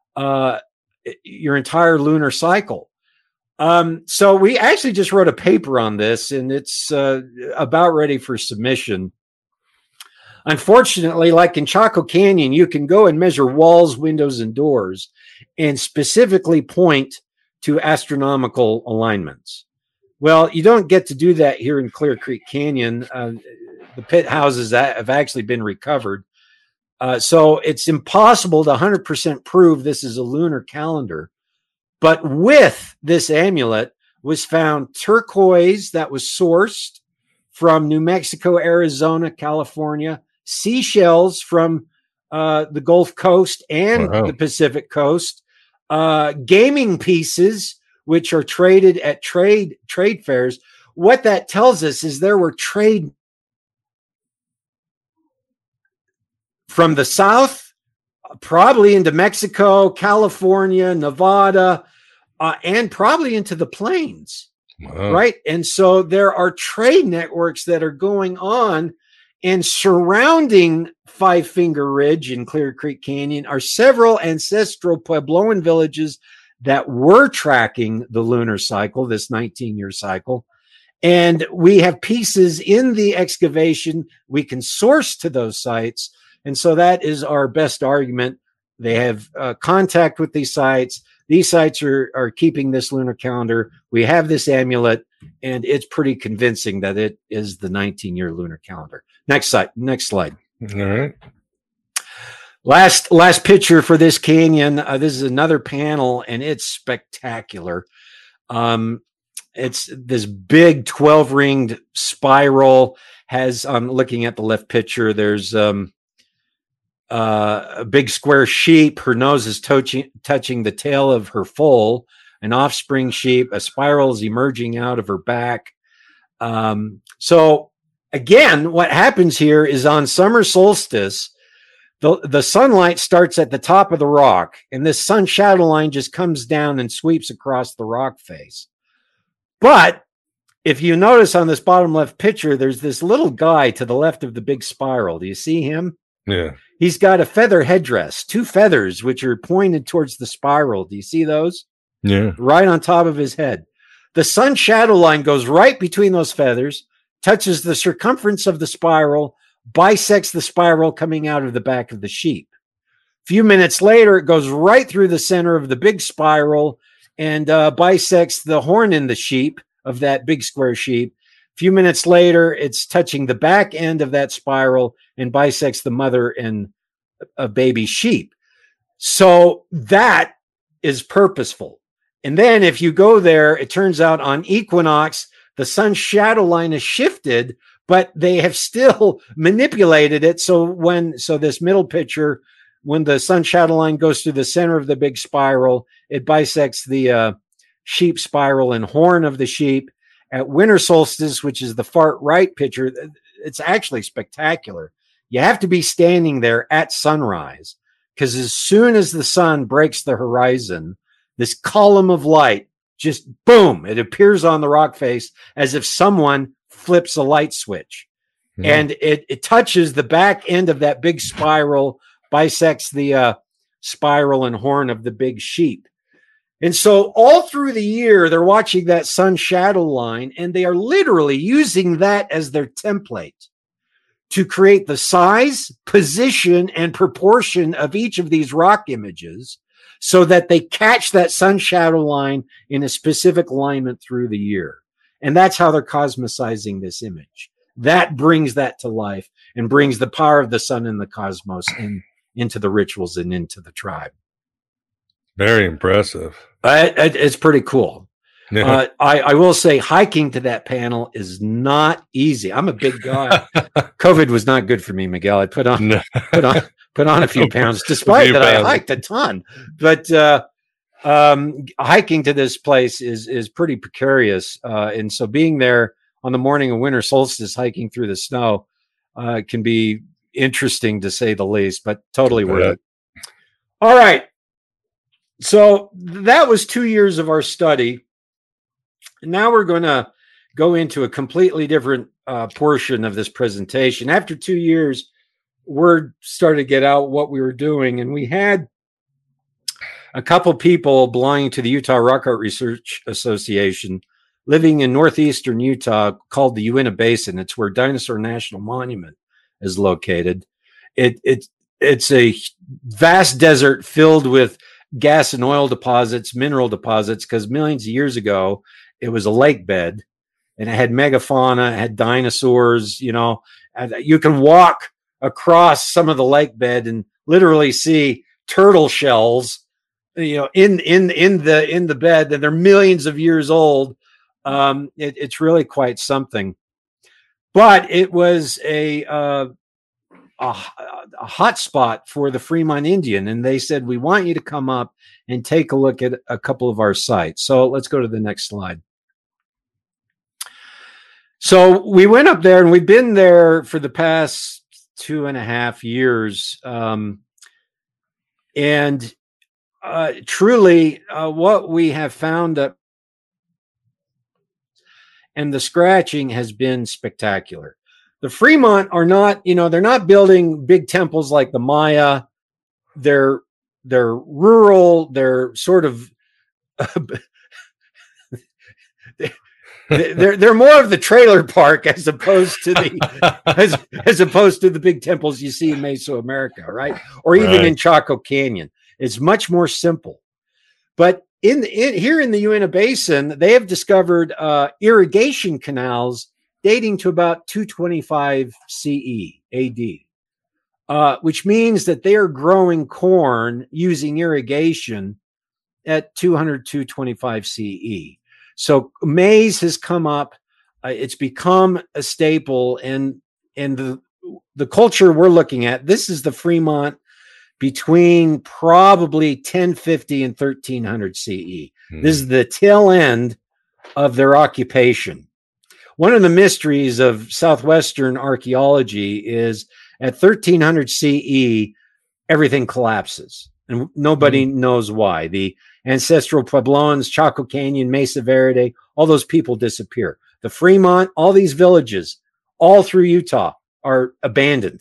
lunar cycle. So we actually just wrote a paper on this, and it's about ready for submission. Unfortunately, like in Chaco Canyon, you can go and measure walls, windows, and doors and specifically point to astronomical alignments. Well, you don't get to do that here in Clear Creek Canyon. The pit houses that have actually been recovered. So it's impossible to 100% prove this is a lunar calendar. But with this amulet was found turquoise that was sourced from New Mexico, Arizona, California, seashells from the Gulf Coast and the Pacific Coast, gaming pieces, which are traded at trade fairs. What that tells us is there were trade from the south, probably into Mexico, California, Nevada, and probably into the plains. Wow. Right. And so there are trade networks that are going on, and surrounding Five Finger Ridge and Clear Creek Canyon are several ancestral Puebloan villages that were tracking the lunar cycle, this 19-year cycle. And we have pieces in the excavation we can source to those sites. And so that is our best argument. They have contact with these sites. These sites are keeping this lunar calendar. We have this amulet, and it's pretty convincing that it is the 19-year lunar calendar. Next slide. All right. Last picture for this canyon. This is another panel, and it's spectacular. It's this big 12-ringed spiral. Has looking at the left picture, there's a big square sheep. Her nose is touching the tail of her foal, an offspring sheep. A spiral is emerging out of her back. So again, what happens here is on summer solstice, the sunlight starts at the top of the rock, and this sun shadow line just comes down and sweeps across the rock face. But if you notice on this bottom left picture, there's this little guy to the left of the big spiral. Do you see him? Yeah. He's got a feather headdress, 2 feathers, which are pointed towards the spiral. Do you see those? Yeah. Right on top of his head. The sun shadow line goes right between those feathers, touches the circumference of the spiral, bisects the spiral coming out of the back of the sheep. A few minutes later, it goes right through the center of the big spiral and bisects the horn in the sheep of that big square sheep. A few minutes later, it's touching the back end of that spiral and bisects the mother and a baby sheep. So that is purposeful. And then if you go there, it turns out on equinox, the sun shadow line is shifted, but they have still manipulated it. So this middle picture, when the sun shadow line goes through the center of the big spiral, it bisects the sheep spiral and horn of the sheep. At winter solstice, which is the far right picture, it's actually spectacular. You have to be standing there at sunrise, because as soon as the sun breaks the horizon, this column of light just boom, it appears on the rock face as if someone flips a light switch. Mm-hmm. And it touches the back end of that big spiral, bisects the spiral and horn of the big sheep. And so all through the year, they're watching that sun shadow line, and they are literally using that as their template to create the size, position, and proportion of each of these rock images so that they catch that sun shadow line in a specific alignment through the year. And that's how they're cosmicizing this image. That brings that to life and brings the power of the sun and the cosmos into the rituals and into the tribe. Very impressive. It's pretty cool. Yeah. I will say hiking to that panel is not easy. I'm a big guy. COVID was not good for me, Miguel. I put on a few pounds, despite that I hiked a ton. But hiking to this place is pretty precarious. And so being there on the morning of winter solstice, hiking through the snow, can be interesting to say the least, but totally worth it. All right. So that was 2 years of our study. Now we're going to go into a completely different portion of this presentation. After 2 years, word started to get out what we were doing, and we had a couple people belonging to the Utah Rock Art Research Association living in northeastern Utah called the Uinta Basin. It's where Dinosaur National Monument is located. It's a vast desert filled with gas and oil deposits, mineral deposits, because millions of years ago, it was a lake bed and it had megafauna, it had dinosaurs, and you can walk across some of the lake bed and literally see turtle shells, in the bed, that they're millions of years old. It's really quite something. But it was a hot spot for the Fremont Indian, and they said, we want you to come up and take a look at a couple of our sites. So let's go to the next slide. So we went up there, and we've been there for the past 2.5 years. And truly, what we have found and the scratching has been spectacular. The Fremont are not, they're not building big temples like the Maya. They're rural. They're sort of they're more of the trailer park as opposed to the as opposed to the big temples you see in Mesoamerica, right? Or even in Chaco Canyon. It's much more simple. But here in the Uinta Basin, they have discovered irrigation canals dating to about 225 CE AD, which means that they are growing corn using irrigation at 225 CE. So maize has come up. It's become a staple. And the culture we're looking at, this is the Fremont between probably 1050 and 1300 CE. This is the tail end of their occupation. One of the mysteries of Southwestern archaeology is at 1300 CE, everything collapses and nobody knows why. The ancestral Puebloans, Chaco Canyon, Mesa Verde, all those people disappear. The Fremont, all these villages, all through Utah are abandoned.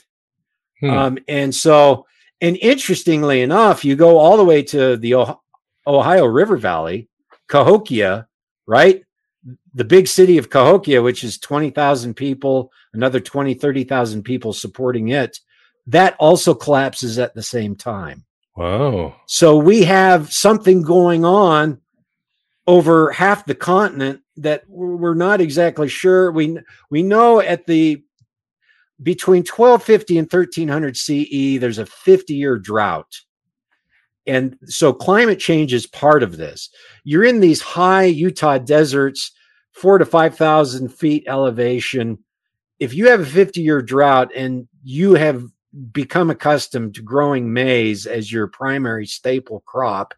And interestingly enough, you go all the way to the Ohio River Valley, Cahokia, right? The big city of Cahokia, which is 20,000 people, another 20, 30,000 people supporting it. That also collapses at the same time. Wow. So we have something going on over half the continent that we're not exactly sure. We know between 1250 and 1300 CE, there's a 50-year drought. And so climate change is part of this. You're in these high Utah deserts, 4,000 to 5,000 feet elevation. If you have a 50-year drought and you have become accustomed to growing maize as your primary staple crop,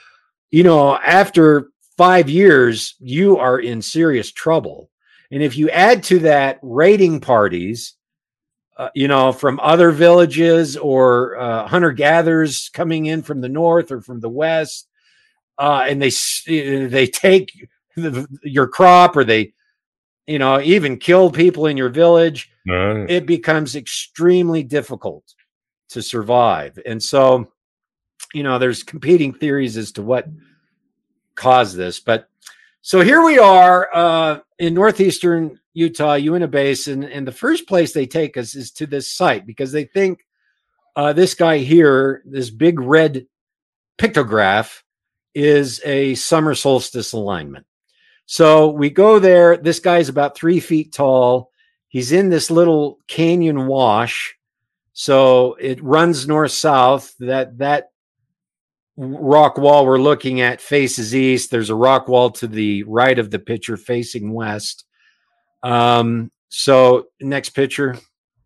after 5 years, you are in serious trouble. And if you add to that raiding parties, from other villages or hunter-gatherers coming in from the north or from the west, and they take your crop, or they, even kill people in your village, it becomes extremely difficult to survive. And so, there's competing theories as to what caused this. But so here we are in northeastern Utah, Uinta Basin, and the first place they take us is to this site because they think this guy here, this big red pictograph, is a summer solstice alignment. So we go there. This guy's about 3 feet tall. He's in this little canyon wash. So it runs north-south. That rock wall we're looking at faces east. There's a rock wall to the right of the picture facing west. So next picture.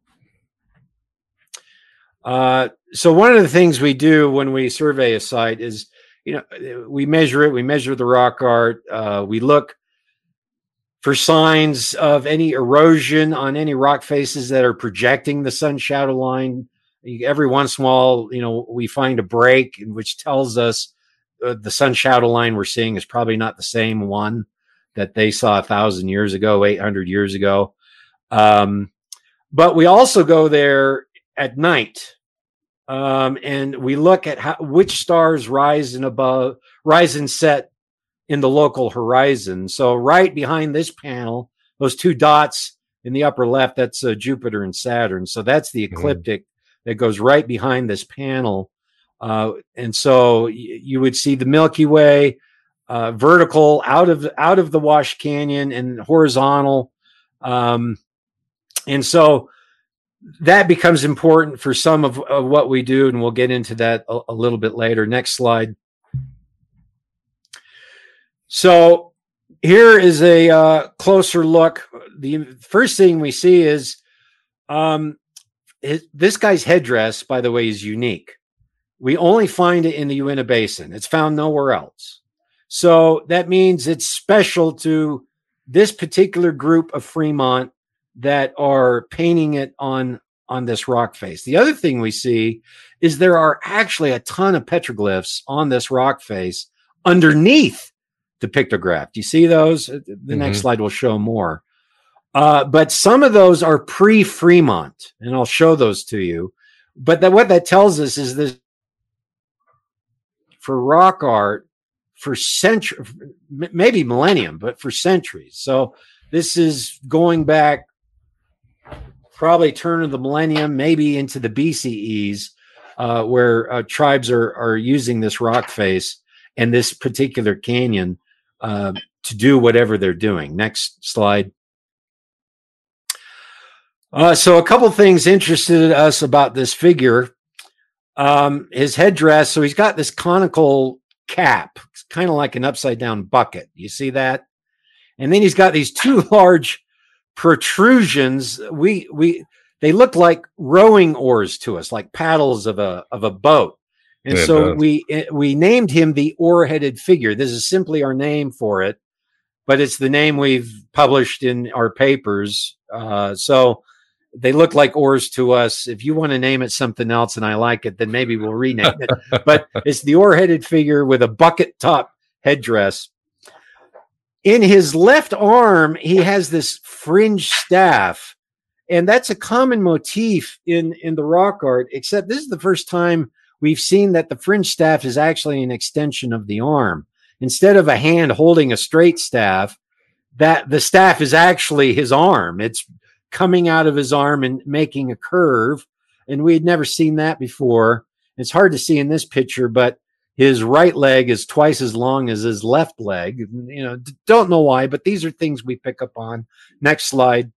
So one of the things we do when we survey a site is, we measure it, we measure the rock art, we look for signs of any erosion on any rock faces that are projecting the sun shadow line. Every once in a while, we find a break, which tells us the sun shadow line we're seeing is probably not the same one that they saw 1,000 years ago, 800 years ago. But we also go there at night. And we look at which stars rise and set in the local horizon. So right behind this panel, those two dots in the upper left, that's Jupiter and Saturn. So that's the ecliptic that goes right behind this panel. And so you would see the Milky Way vertical out of the Wash Canyon and horizontal. And so that becomes important for some of what we do, and we'll get into that a little bit later. Next slide. So here is a closer look. The first thing we see is this guy's headdress, by the way, is unique. We only find it in the Uinta Basin. It's found nowhere else. So that means it's special to this particular group of Fremont that are painting it on on this rock face. The other thing we see is there are actually a ton of petroglyphs on this rock face underneath the pictograph. Do you see those? The next slide will show more. But some of those are pre-Fremont, and I'll show those to you. But what that tells us is this for rock art for centuries, maybe millennium, but for centuries. So this is going back probably turn of the millennium, maybe into the BCEs, where tribes are using this rock face and this particular canyon to do whatever they're doing. Next slide. So a couple things interested us about this figure. His headdress. So he's got this conical cap. It's kind of like an upside down bucket. You see that? And then he's got these two large protrusions. They look like rowing oars to us, like paddles of a boat. And so we named him the oar-headed figure. This is simply our name for it, but it's the name we've published in our papers. So they look like oars to us. If you want to name it something else and I like it, then maybe we'll rename it. But it's the oar-headed figure with a bucket top headdress. In his left arm, he has this fringe staff, and that's a common motif in the rock art, except this is the first time we've seen that the fringe staff is actually an extension of the arm. Instead of a hand holding a straight staff, that the staff is actually his arm. It's coming out of his arm and making a curve, and we had never seen that before. It's hard to see in this picture, but his right leg is twice as long as his left leg. You know, don't know why, but these are things we pick up on. Next slide.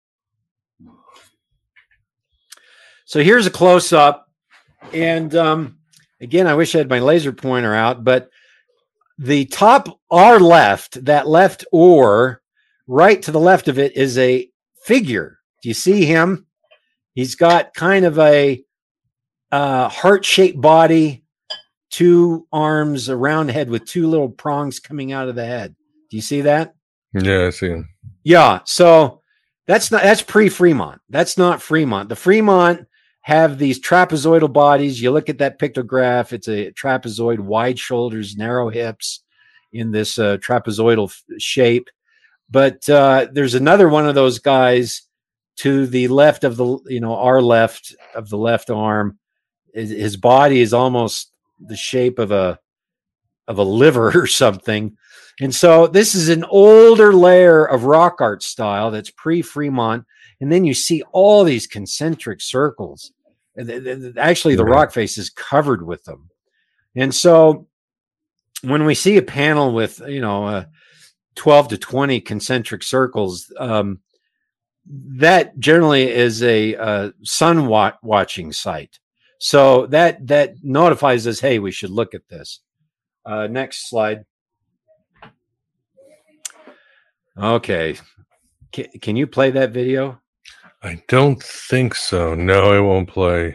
So here's a close-up. And again, I wish I had my laser pointer out, but the top, our left, that left oar, right to the left of it is a figure. Do you see him? He's got kind of a heart-shaped body, two arms, a round head with two little prongs coming out of the head. Do you see that? Yeah, I see him. Yeah. So that's pre-Fremont. That's not Fremont. The Fremont have these trapezoidal bodies. You look at that pictograph, it's a trapezoid, wide shoulders, narrow hips in this trapezoidal shape. But there's another one of those guys to the left of our left of the left arm. His body is almost the shape of a liver or something. And so this is an older layer of rock art style that's pre-Fremont. And then you see all these concentric circles. Actually, the rock face is covered with them. And so when we see a panel with, 12 to 20 concentric circles, that generally is a sun watching site. So that notifies us, hey, we should look at this. Next slide. Okay. Can you play that video? I don't think so. No, it won't play.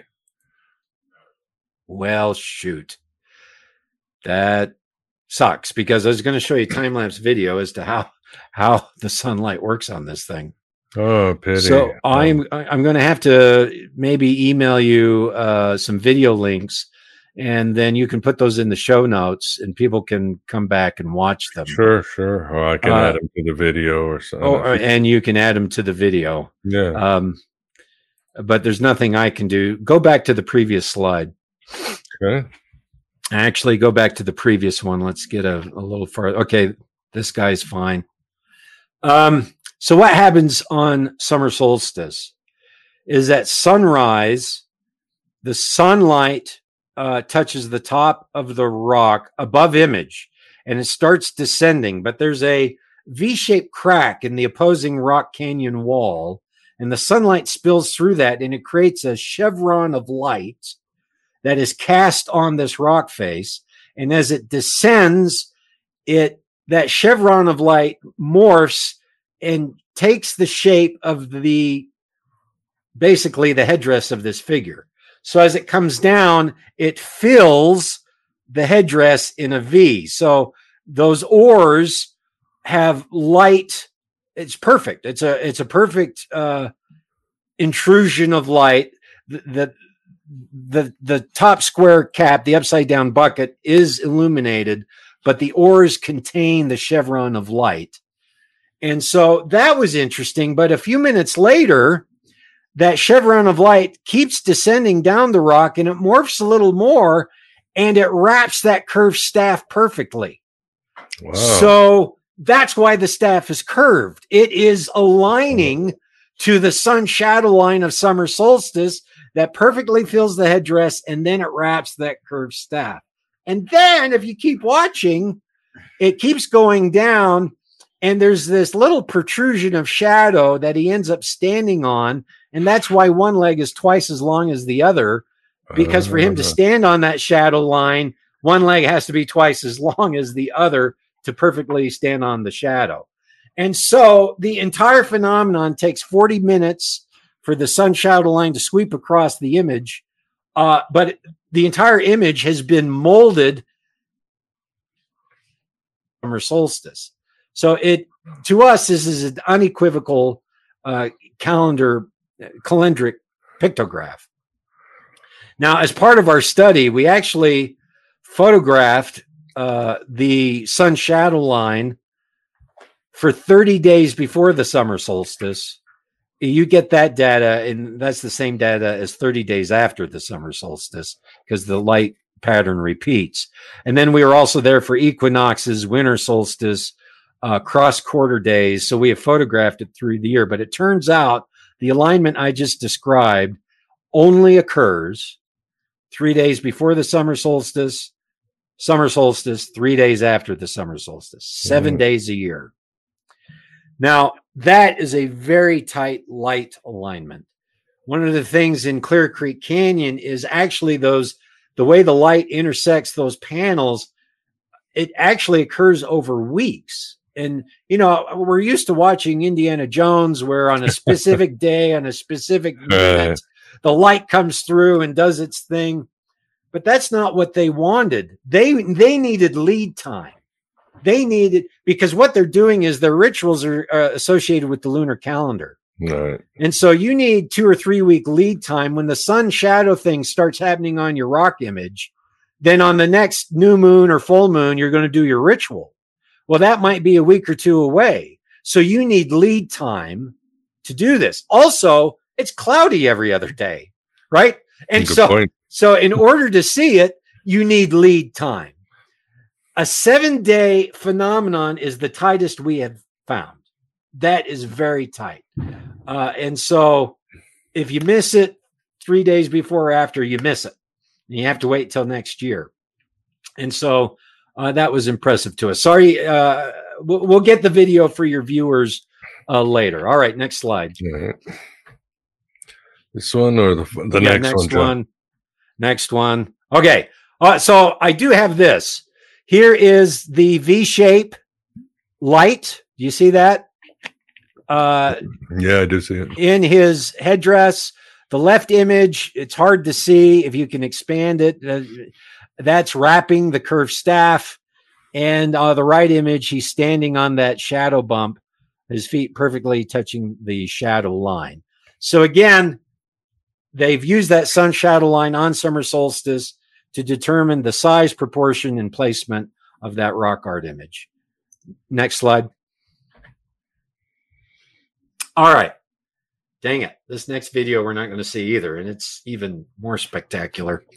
Well, shoot. That sucks, because I was going to show you time-lapse video as to how the sunlight works on this thing. Oh, pity. So I'm going to have to maybe email you some video links, and then you can put those in the show notes, and people can come back and watch them. Sure. Or I can add them to the video or something. And you can add them to the video. Yeah. But there's nothing I can do. Go back to the previous slide. Okay. Actually, go back to the previous one. Let's get a little farther. Okay, this guy's fine. So what happens on summer solstice is at sunrise, the sunlight touches the top of the rock above image, and it starts descending. But there's a V-shaped crack in the opposing rock canyon wall, and the sunlight spills through that, and it creates a chevron of light that is cast on this rock face. And as it descends, that chevron of light morphs and takes the shape of basically the headdress of this figure. So as it comes down, it fills the headdress in a V. So those oars have light. It's perfect. It's a perfect intrusion of light. the top square cap, the upside down bucket, is illuminated, but the oars contain the chevron of light. And so that was interesting. But a few minutes later, that chevron of light keeps descending down the rock, and it morphs a little more, and it wraps that curved staff perfectly. Wow. So that's why the staff is curved. It is aligning to the sun shadow line of summer solstice that perfectly fills the headdress, and then it wraps that curved staff. And then if you keep watching, it keeps going down, and there's this little protrusion of shadow that he ends up standing on. And that's why one leg is twice as long as the other, because for him to stand on that shadow line, one leg has to be twice as long as the other to perfectly stand on the shadow. And so the entire phenomenon takes 40 minutes for the sun shadow line to sweep across the image. But the entire image has been molded summer solstice. So to us, this is an unequivocal calendric pictograph. Now, as part of our study, we actually photographed the sun shadow line for 30 days before the summer solstice. You get that data, and that's the same data as 30 days after the summer solstice, because the light pattern repeats. And then we were also there for equinoxes, winter solstice, cross quarter days. So we have photographed it through the year, but it turns out the alignment I just described only occurs 3 days before the summer solstice, 3 days after the summer solstice, 7 days a year. Now, that is a very tight light alignment. One of the things in Clear Creek Canyon is actually the way the light intersects those panels, it actually occurs over weeks. And, we're used to watching Indiana Jones, where on a specific day, on a specific minute, the light comes through and does its thing. But that's not what they wanted. They needed lead time. Because what they're doing is their rituals are associated with the lunar calendar. Right. And so you need 2 or 3 week lead time. When the sun shadow thing starts happening on your rock image, then on the next new moon or full moon, you're going to do your ritual. Well, that might be a week or two away. So you need lead time to do this. Also, it's cloudy every other day, right? And so in order to see it, you need lead time. A 7-day phenomenon is the tightest we have found. That is very tight. And so if you miss it 3 days before or after, you miss it. And you have to wait till next year. And so that was impressive to us. Sorry, we'll get the video for your viewers later. All right, next slide. Right. This one or the next one? Next one. Okay. So I do have this. Here is the V-shape light. Do you see that? Yeah, I do see it. In his headdress, the left image, it's hard to see if you can expand it. That's wrapping the curved staff. And the right image, he's standing on that shadow bump, his feet perfectly touching the shadow line. So again, they've used that sun shadow line on summer solstice to determine the size, proportion, and placement of that rock art image. Next slide. All right. Dang it. This next video we're not going to see either, and it's even more spectacular.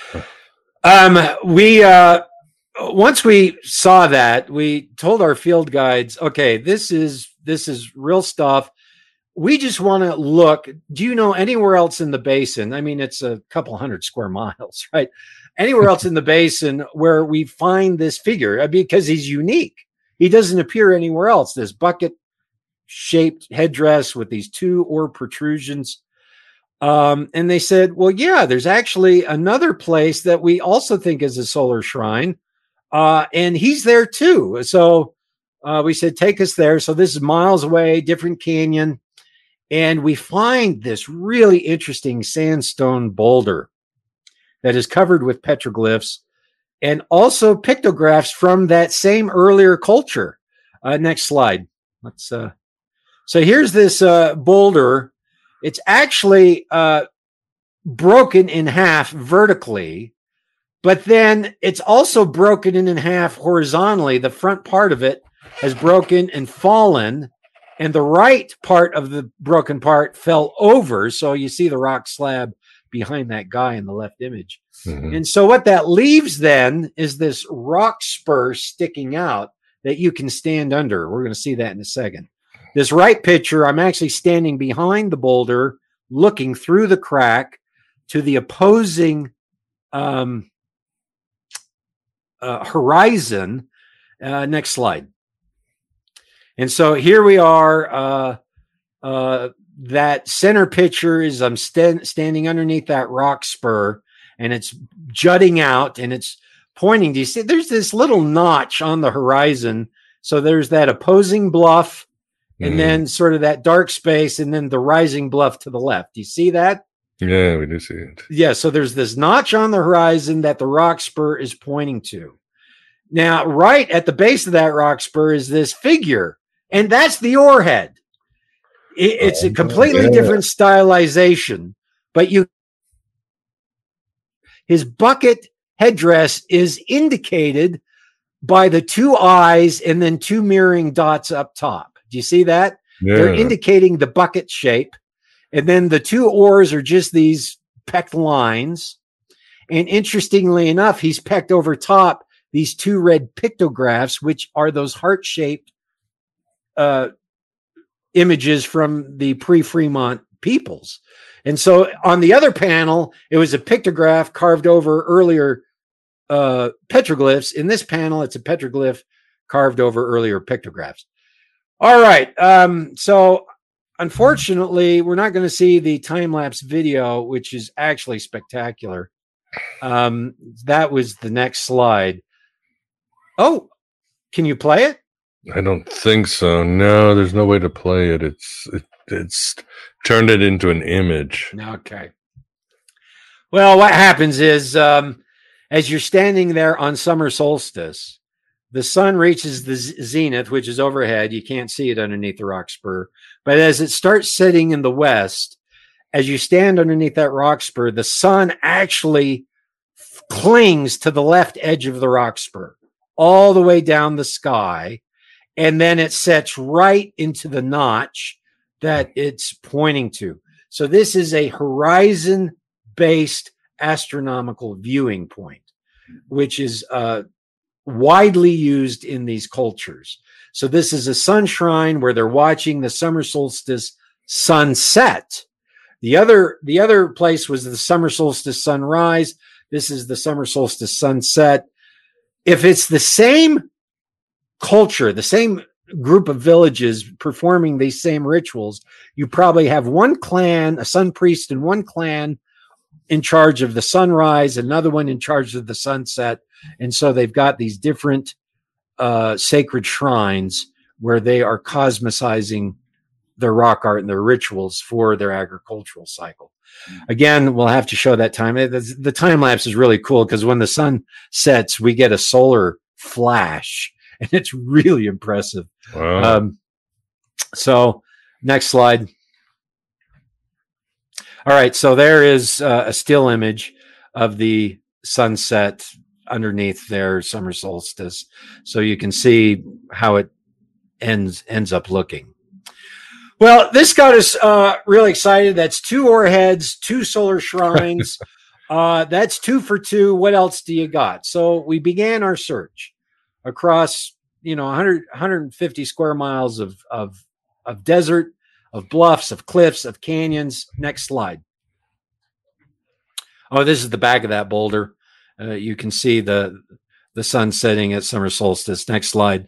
Once we saw that, we told our field guides, okay, this is real stuff. We just want to look. Do you know anywhere else in the basin? I mean, it's a couple 100 square miles, right? Anywhere else in the basin where we find this figure, because he's unique. He doesn't appear anywhere else. This bucket-shaped headdress with these 2 oar protrusions. And they said, well, yeah, there's actually another place that we also think is a solar shrine. And he's there too. So we said, take us there. So this is miles away, different canyon. And we find this really interesting sandstone boulder that is covered with petroglyphs and also pictographs from that same earlier culture. Next slide. So here's this boulder. It's actually broken in half vertically, but then it's also broken in half horizontally. The front part of it has broken and fallen, and the right part of the broken part fell over. So you see the rock slab behind that guy in the left image. Mm-hmm. And so what that leaves then is this rock spur sticking out that you can stand under. We're going to see that in a second. This right picture, I'm actually standing behind the boulder, looking through the crack to the opposing horizon. Next slide. And so here we are. That center picture is I'm standing underneath that rock spur, and it's jutting out and it's pointing. Do you see? There's this little notch on the horizon. So there's that opposing bluff, and then sort of that dark space, and then the rising bluff to the left. Do you see that? Yeah, we do see it. Yeah, so there's this notch on the horizon that the rock spur is pointing to. Now, right at the base of that rock spur is this figure, and that's the ore head. It's a completely different stylization, but his bucket headdress is indicated by the two eyes and then two mirroring dots up top. Do you see that? Yeah. They're indicating the bucket shape. And then the two oars are just these pecked lines. And interestingly enough, he's pecked over top these two red pictographs, which are those heart-shaped images from the pre-Fremont peoples. And so on the other panel, it was a pictograph carved over earlier petroglyphs. In this panel, it's a petroglyph carved over earlier pictographs. All right. So unfortunately, we're not going to see the time-lapse video, which is actually spectacular. That was the next slide. Oh, can you play it? I don't think so. No, there's no way to play it. It's turned it into an image. Okay. Well, what happens is, as you're standing there on summer solstice, the sun reaches the zenith, which is overhead. You can't see it underneath the rock spur. But as it starts setting in the west, as you stand underneath that rock spur, the sun actually clings to the left edge of the rock spur all the way down the sky. And then it sets right into the notch that it's pointing to. So this is a horizon-based astronomical viewing point, which is widely used in these cultures. So this is a sun shrine where they're watching the summer solstice sunset. The other place was the summer solstice sunrise. This is the summer solstice sunset. If it's the same culture, the same group of villages performing these same rituals, you probably have one clan, a sun priest in one clan in charge of the sunrise, another one in charge of the sunset. And so they've got these different sacred shrines where they are cosmicizing their rock art and their rituals for their agricultural cycle. Again, we'll have to show that time. The time lapse is really cool because when the sun sets, we get a solar flash, and it's really impressive. Wow. So next slide. All right. So there is a still image of the sunset underneath their summer solstice. So you can see how it ends up looking. Well, this got us really excited. That's 2 ore heads, 2 solar shrines. That's 2 for 2. What else do you got? So we began our search across, 150 square miles of desert, of bluffs, of cliffs, of canyons. Next slide. Oh, this is the back of that boulder. You can see the sun setting at summer solstice. Next slide.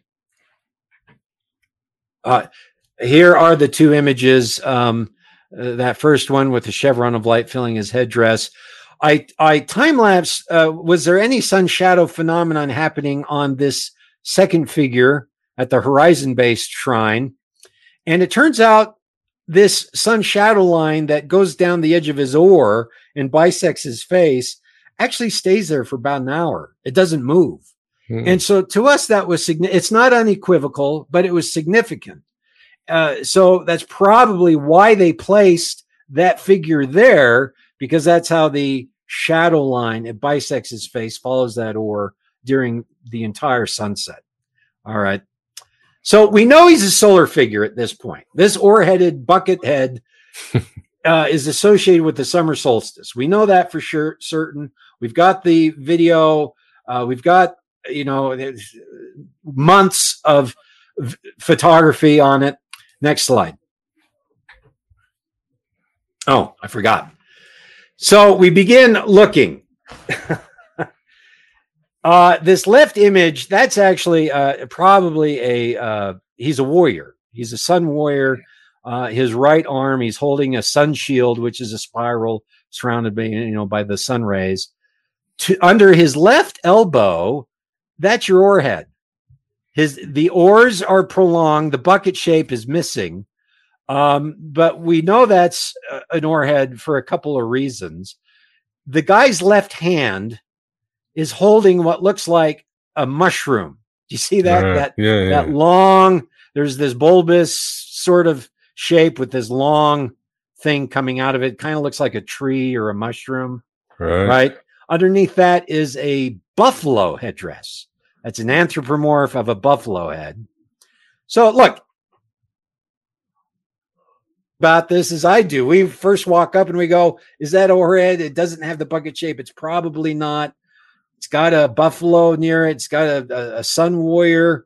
Here are the 2 images. That first one with the chevron of light filling his headdress. I time lapse. Was there any sun shadow phenomenon happening on this second figure at the horizon-based shrine? And it turns out this sun shadow line that goes down the edge of his oar and bisects his face actually stays there for about an hour. It doesn't move. And so to us, that was it's not unequivocal, but it was significant. So that's probably why they placed that figure there, because that's how the shadow line, it bisects his face, follows that oar during the entire sunset. All right. So we know he's a solar figure at this point. This oar-headed bucket head is associated with the summer solstice. We know that for sure, certain. We've got the video. We've got, months of photography on it. Next slide. Oh, I forgot. So we begin looking. This left image, that's actually probably he's a warrior. He's a sun warrior. His right arm, he's holding a sun shield, which is a spiral surrounded by the sun rays. Under his left elbow, that's your oar head. The oars are prolonged. The bucket shape is missing. But we know that's an oar head for a couple of reasons. The guy's left hand is holding what looks like a mushroom. Do you see that? That long, there's this bulbous sort of shape with this long thing coming out of it. Kind of looks like a tree or a mushroom. Right? Underneath that is a buffalo headdress. That's an anthropomorph of a buffalo head. So look, about this as I do. We first walk up and we go, is that oar head? It doesn't have the bucket shape. It's probably not. It's got a buffalo near it. It's got a sun warrior.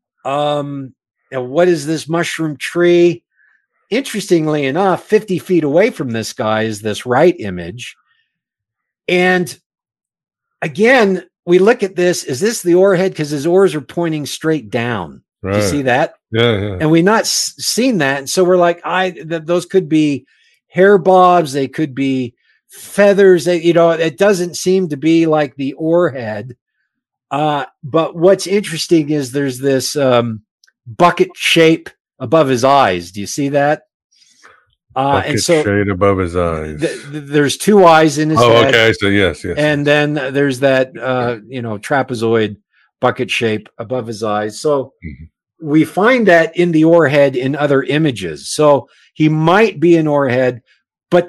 What is this mushroom tree? Interestingly enough, 50 feet away from this guy is this right image. And again, we look at this. Is this the oar head? Because his oars are pointing straight down. Right. Do you see that? Yeah. And we've not seen that. And so we're like, those could be hair bobs. They could be feathers. It doesn't seem to be like the oar head. But what's interesting is there's this bucket shape above his eyes. Do you see that? And so shade above his eyes. There's two eyes in his head. Oh, okay. So yes. And then there's that trapezoid bucket shape above his eyes. So we find that in the oar head in other images. So he might be an oar head, but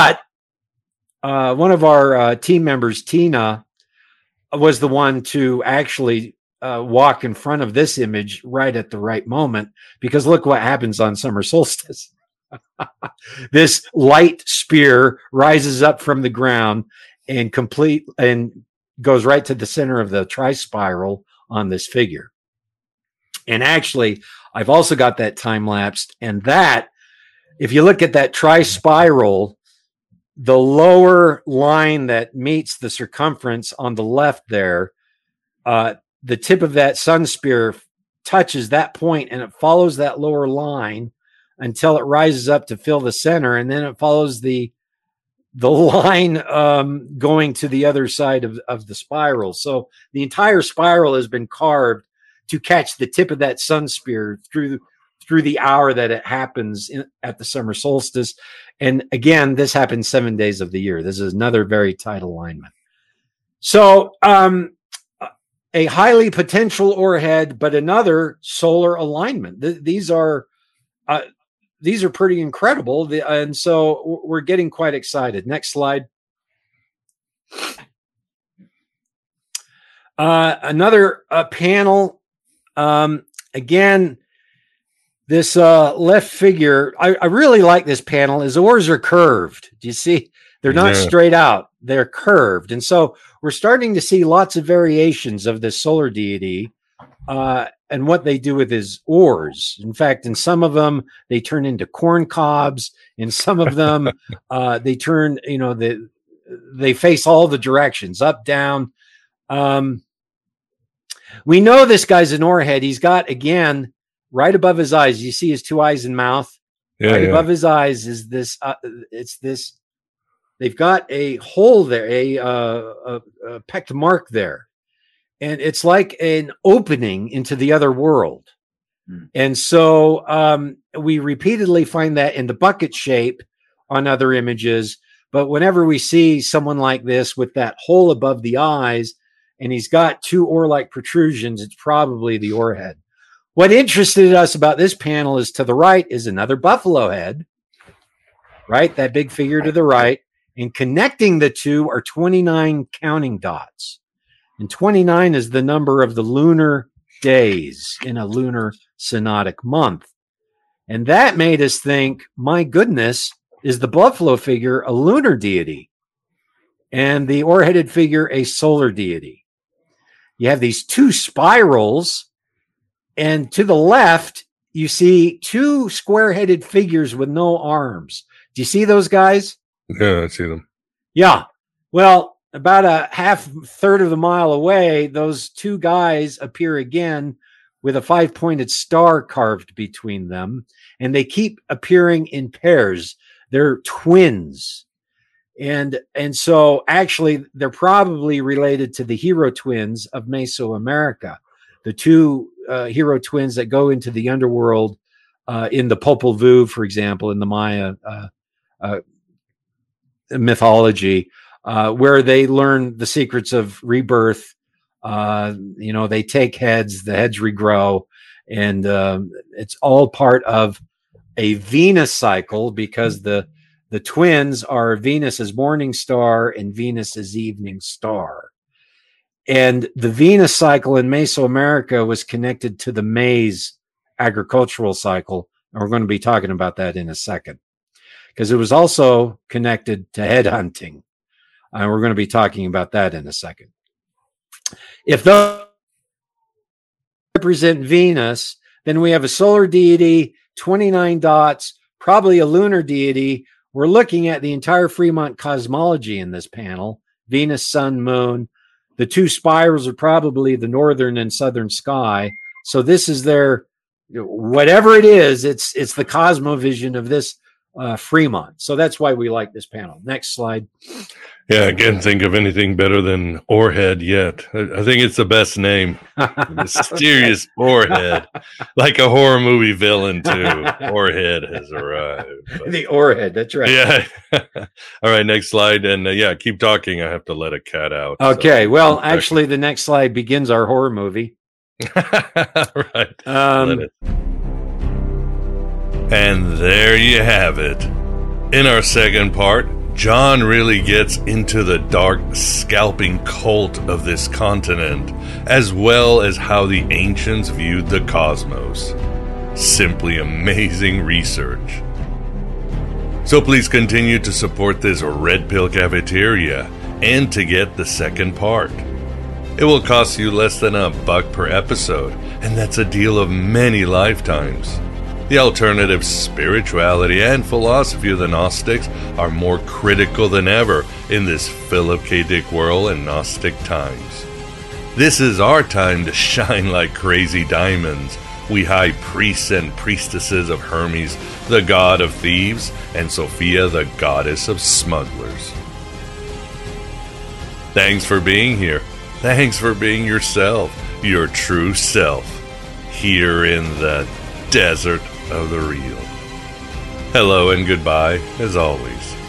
one of our team members, Tina, was the one to actually walk in front of this image right at the right moment, because look what happens on summer solstice. This light spear rises up from the ground and goes right to the center of the tri-spiral on this figure. And actually, I've also got that time lapsed, and that, if you look at that tri-spiral, the lower line that meets the circumference on the left there, the tip of that sun spear touches that point, and it follows that lower line until it rises up to fill the center, and then it follows the line going to the other side of the spiral. So the entire spiral has been carved to catch the tip of that sun spear through the hour that it happens at the summer solstice. And again, this happens 7 days of the year. This is another very tight alignment. So a highly potential oar head, but another solar alignment. These are pretty incredible. And so we're getting quite excited. Next slide. Another panel. Again, this left figure, I really like this panel. His oars are curved. Do you see? They're not straight out. They're curved. And so we're starting to see lots of variations of this solar deity and what they do with his oars. In fact, in some of them, they turn into corn cobs. In some of them, they turn, they face all the directions, up, down. We know this guy's an oar head. He's got, again, right above his eyes. You see his two eyes and mouth. Above his eyes is this. It's this. They've got a hole there, a pecked mark there, and it's like an opening into the other world. And so we repeatedly find that in the bucket shape on other images. But whenever we see someone like this with that hole above the eyes, and he's got two oar-like protrusions, it's probably the oar head. What interested us about this panel is to the right is another buffalo head, right? That big figure to the right. And connecting the two are 29 counting dots. And 29 is the number of the lunar days in a lunar synodic month. And that made us think, my goodness, is the buffalo figure a lunar deity? And the oar-headed figure a solar deity? You have these two spirals, and to the left, you see two square-headed figures with no arms. Do you see those guys? Yeah, I see them. Yeah. Well, about a third of a mile away, those two guys appear again with a 5-pointed star carved between them, and they keep appearing in pairs. They're twins. And so actually they're probably related to the hero twins of Mesoamerica, the two hero twins that go into the underworld in the Popol Vuh, for example, in the Maya mythology, where they learn the secrets of rebirth. They take heads, the heads regrow, and it's all part of a Venus cycle, because the twins are Venus as morning star and Venus as evening star. And the Venus cycle in Mesoamerica was connected to the maize agricultural cycle. And we're going to be talking about that in a second, because it was also connected to headhunting. And we're going to be talking about that in a second. If those represent Venus, then we have a solar deity, 29 dots, probably a lunar deity. We're looking at the entire Fremont cosmology in this panel: Venus, Sun, Moon. The two spirals are probably the northern and southern sky. So this is their, whatever it is, it's the cosmovision of this Fremont. So that's why we like this panel. Next slide. Yeah, I can't think of anything better than Oarhead yet. I think it's the best name. Mysterious Oarhead. Like a horror movie villain, too. Oarhead has arrived. But, the Oarhead, that's right. Yeah. All right, next slide. And keep talking. I have to let a cat out. Okay, so, well, actually, the next slide begins our horror movie. Right. And there you have it. In our second part, John really gets into the dark, scalping cult of this continent, as well as how the ancients viewed the cosmos. Simply amazing research. So please continue to support this Red Pill Cafeteria and to get the second part. It will cost you less than $1 per episode, and that's a deal of many lifetimes. The alternative spirituality and philosophy of the Gnostics are more critical than ever in this Philip K. Dick world and Gnostic times. This is our time to shine like crazy diamonds, we high priests and priestesses of Hermes, the god of thieves, and Sophia, the goddess of smugglers. Thanks for being here. Thanks for being yourself, your true self, here in the desert of the real. Hello and goodbye, as always.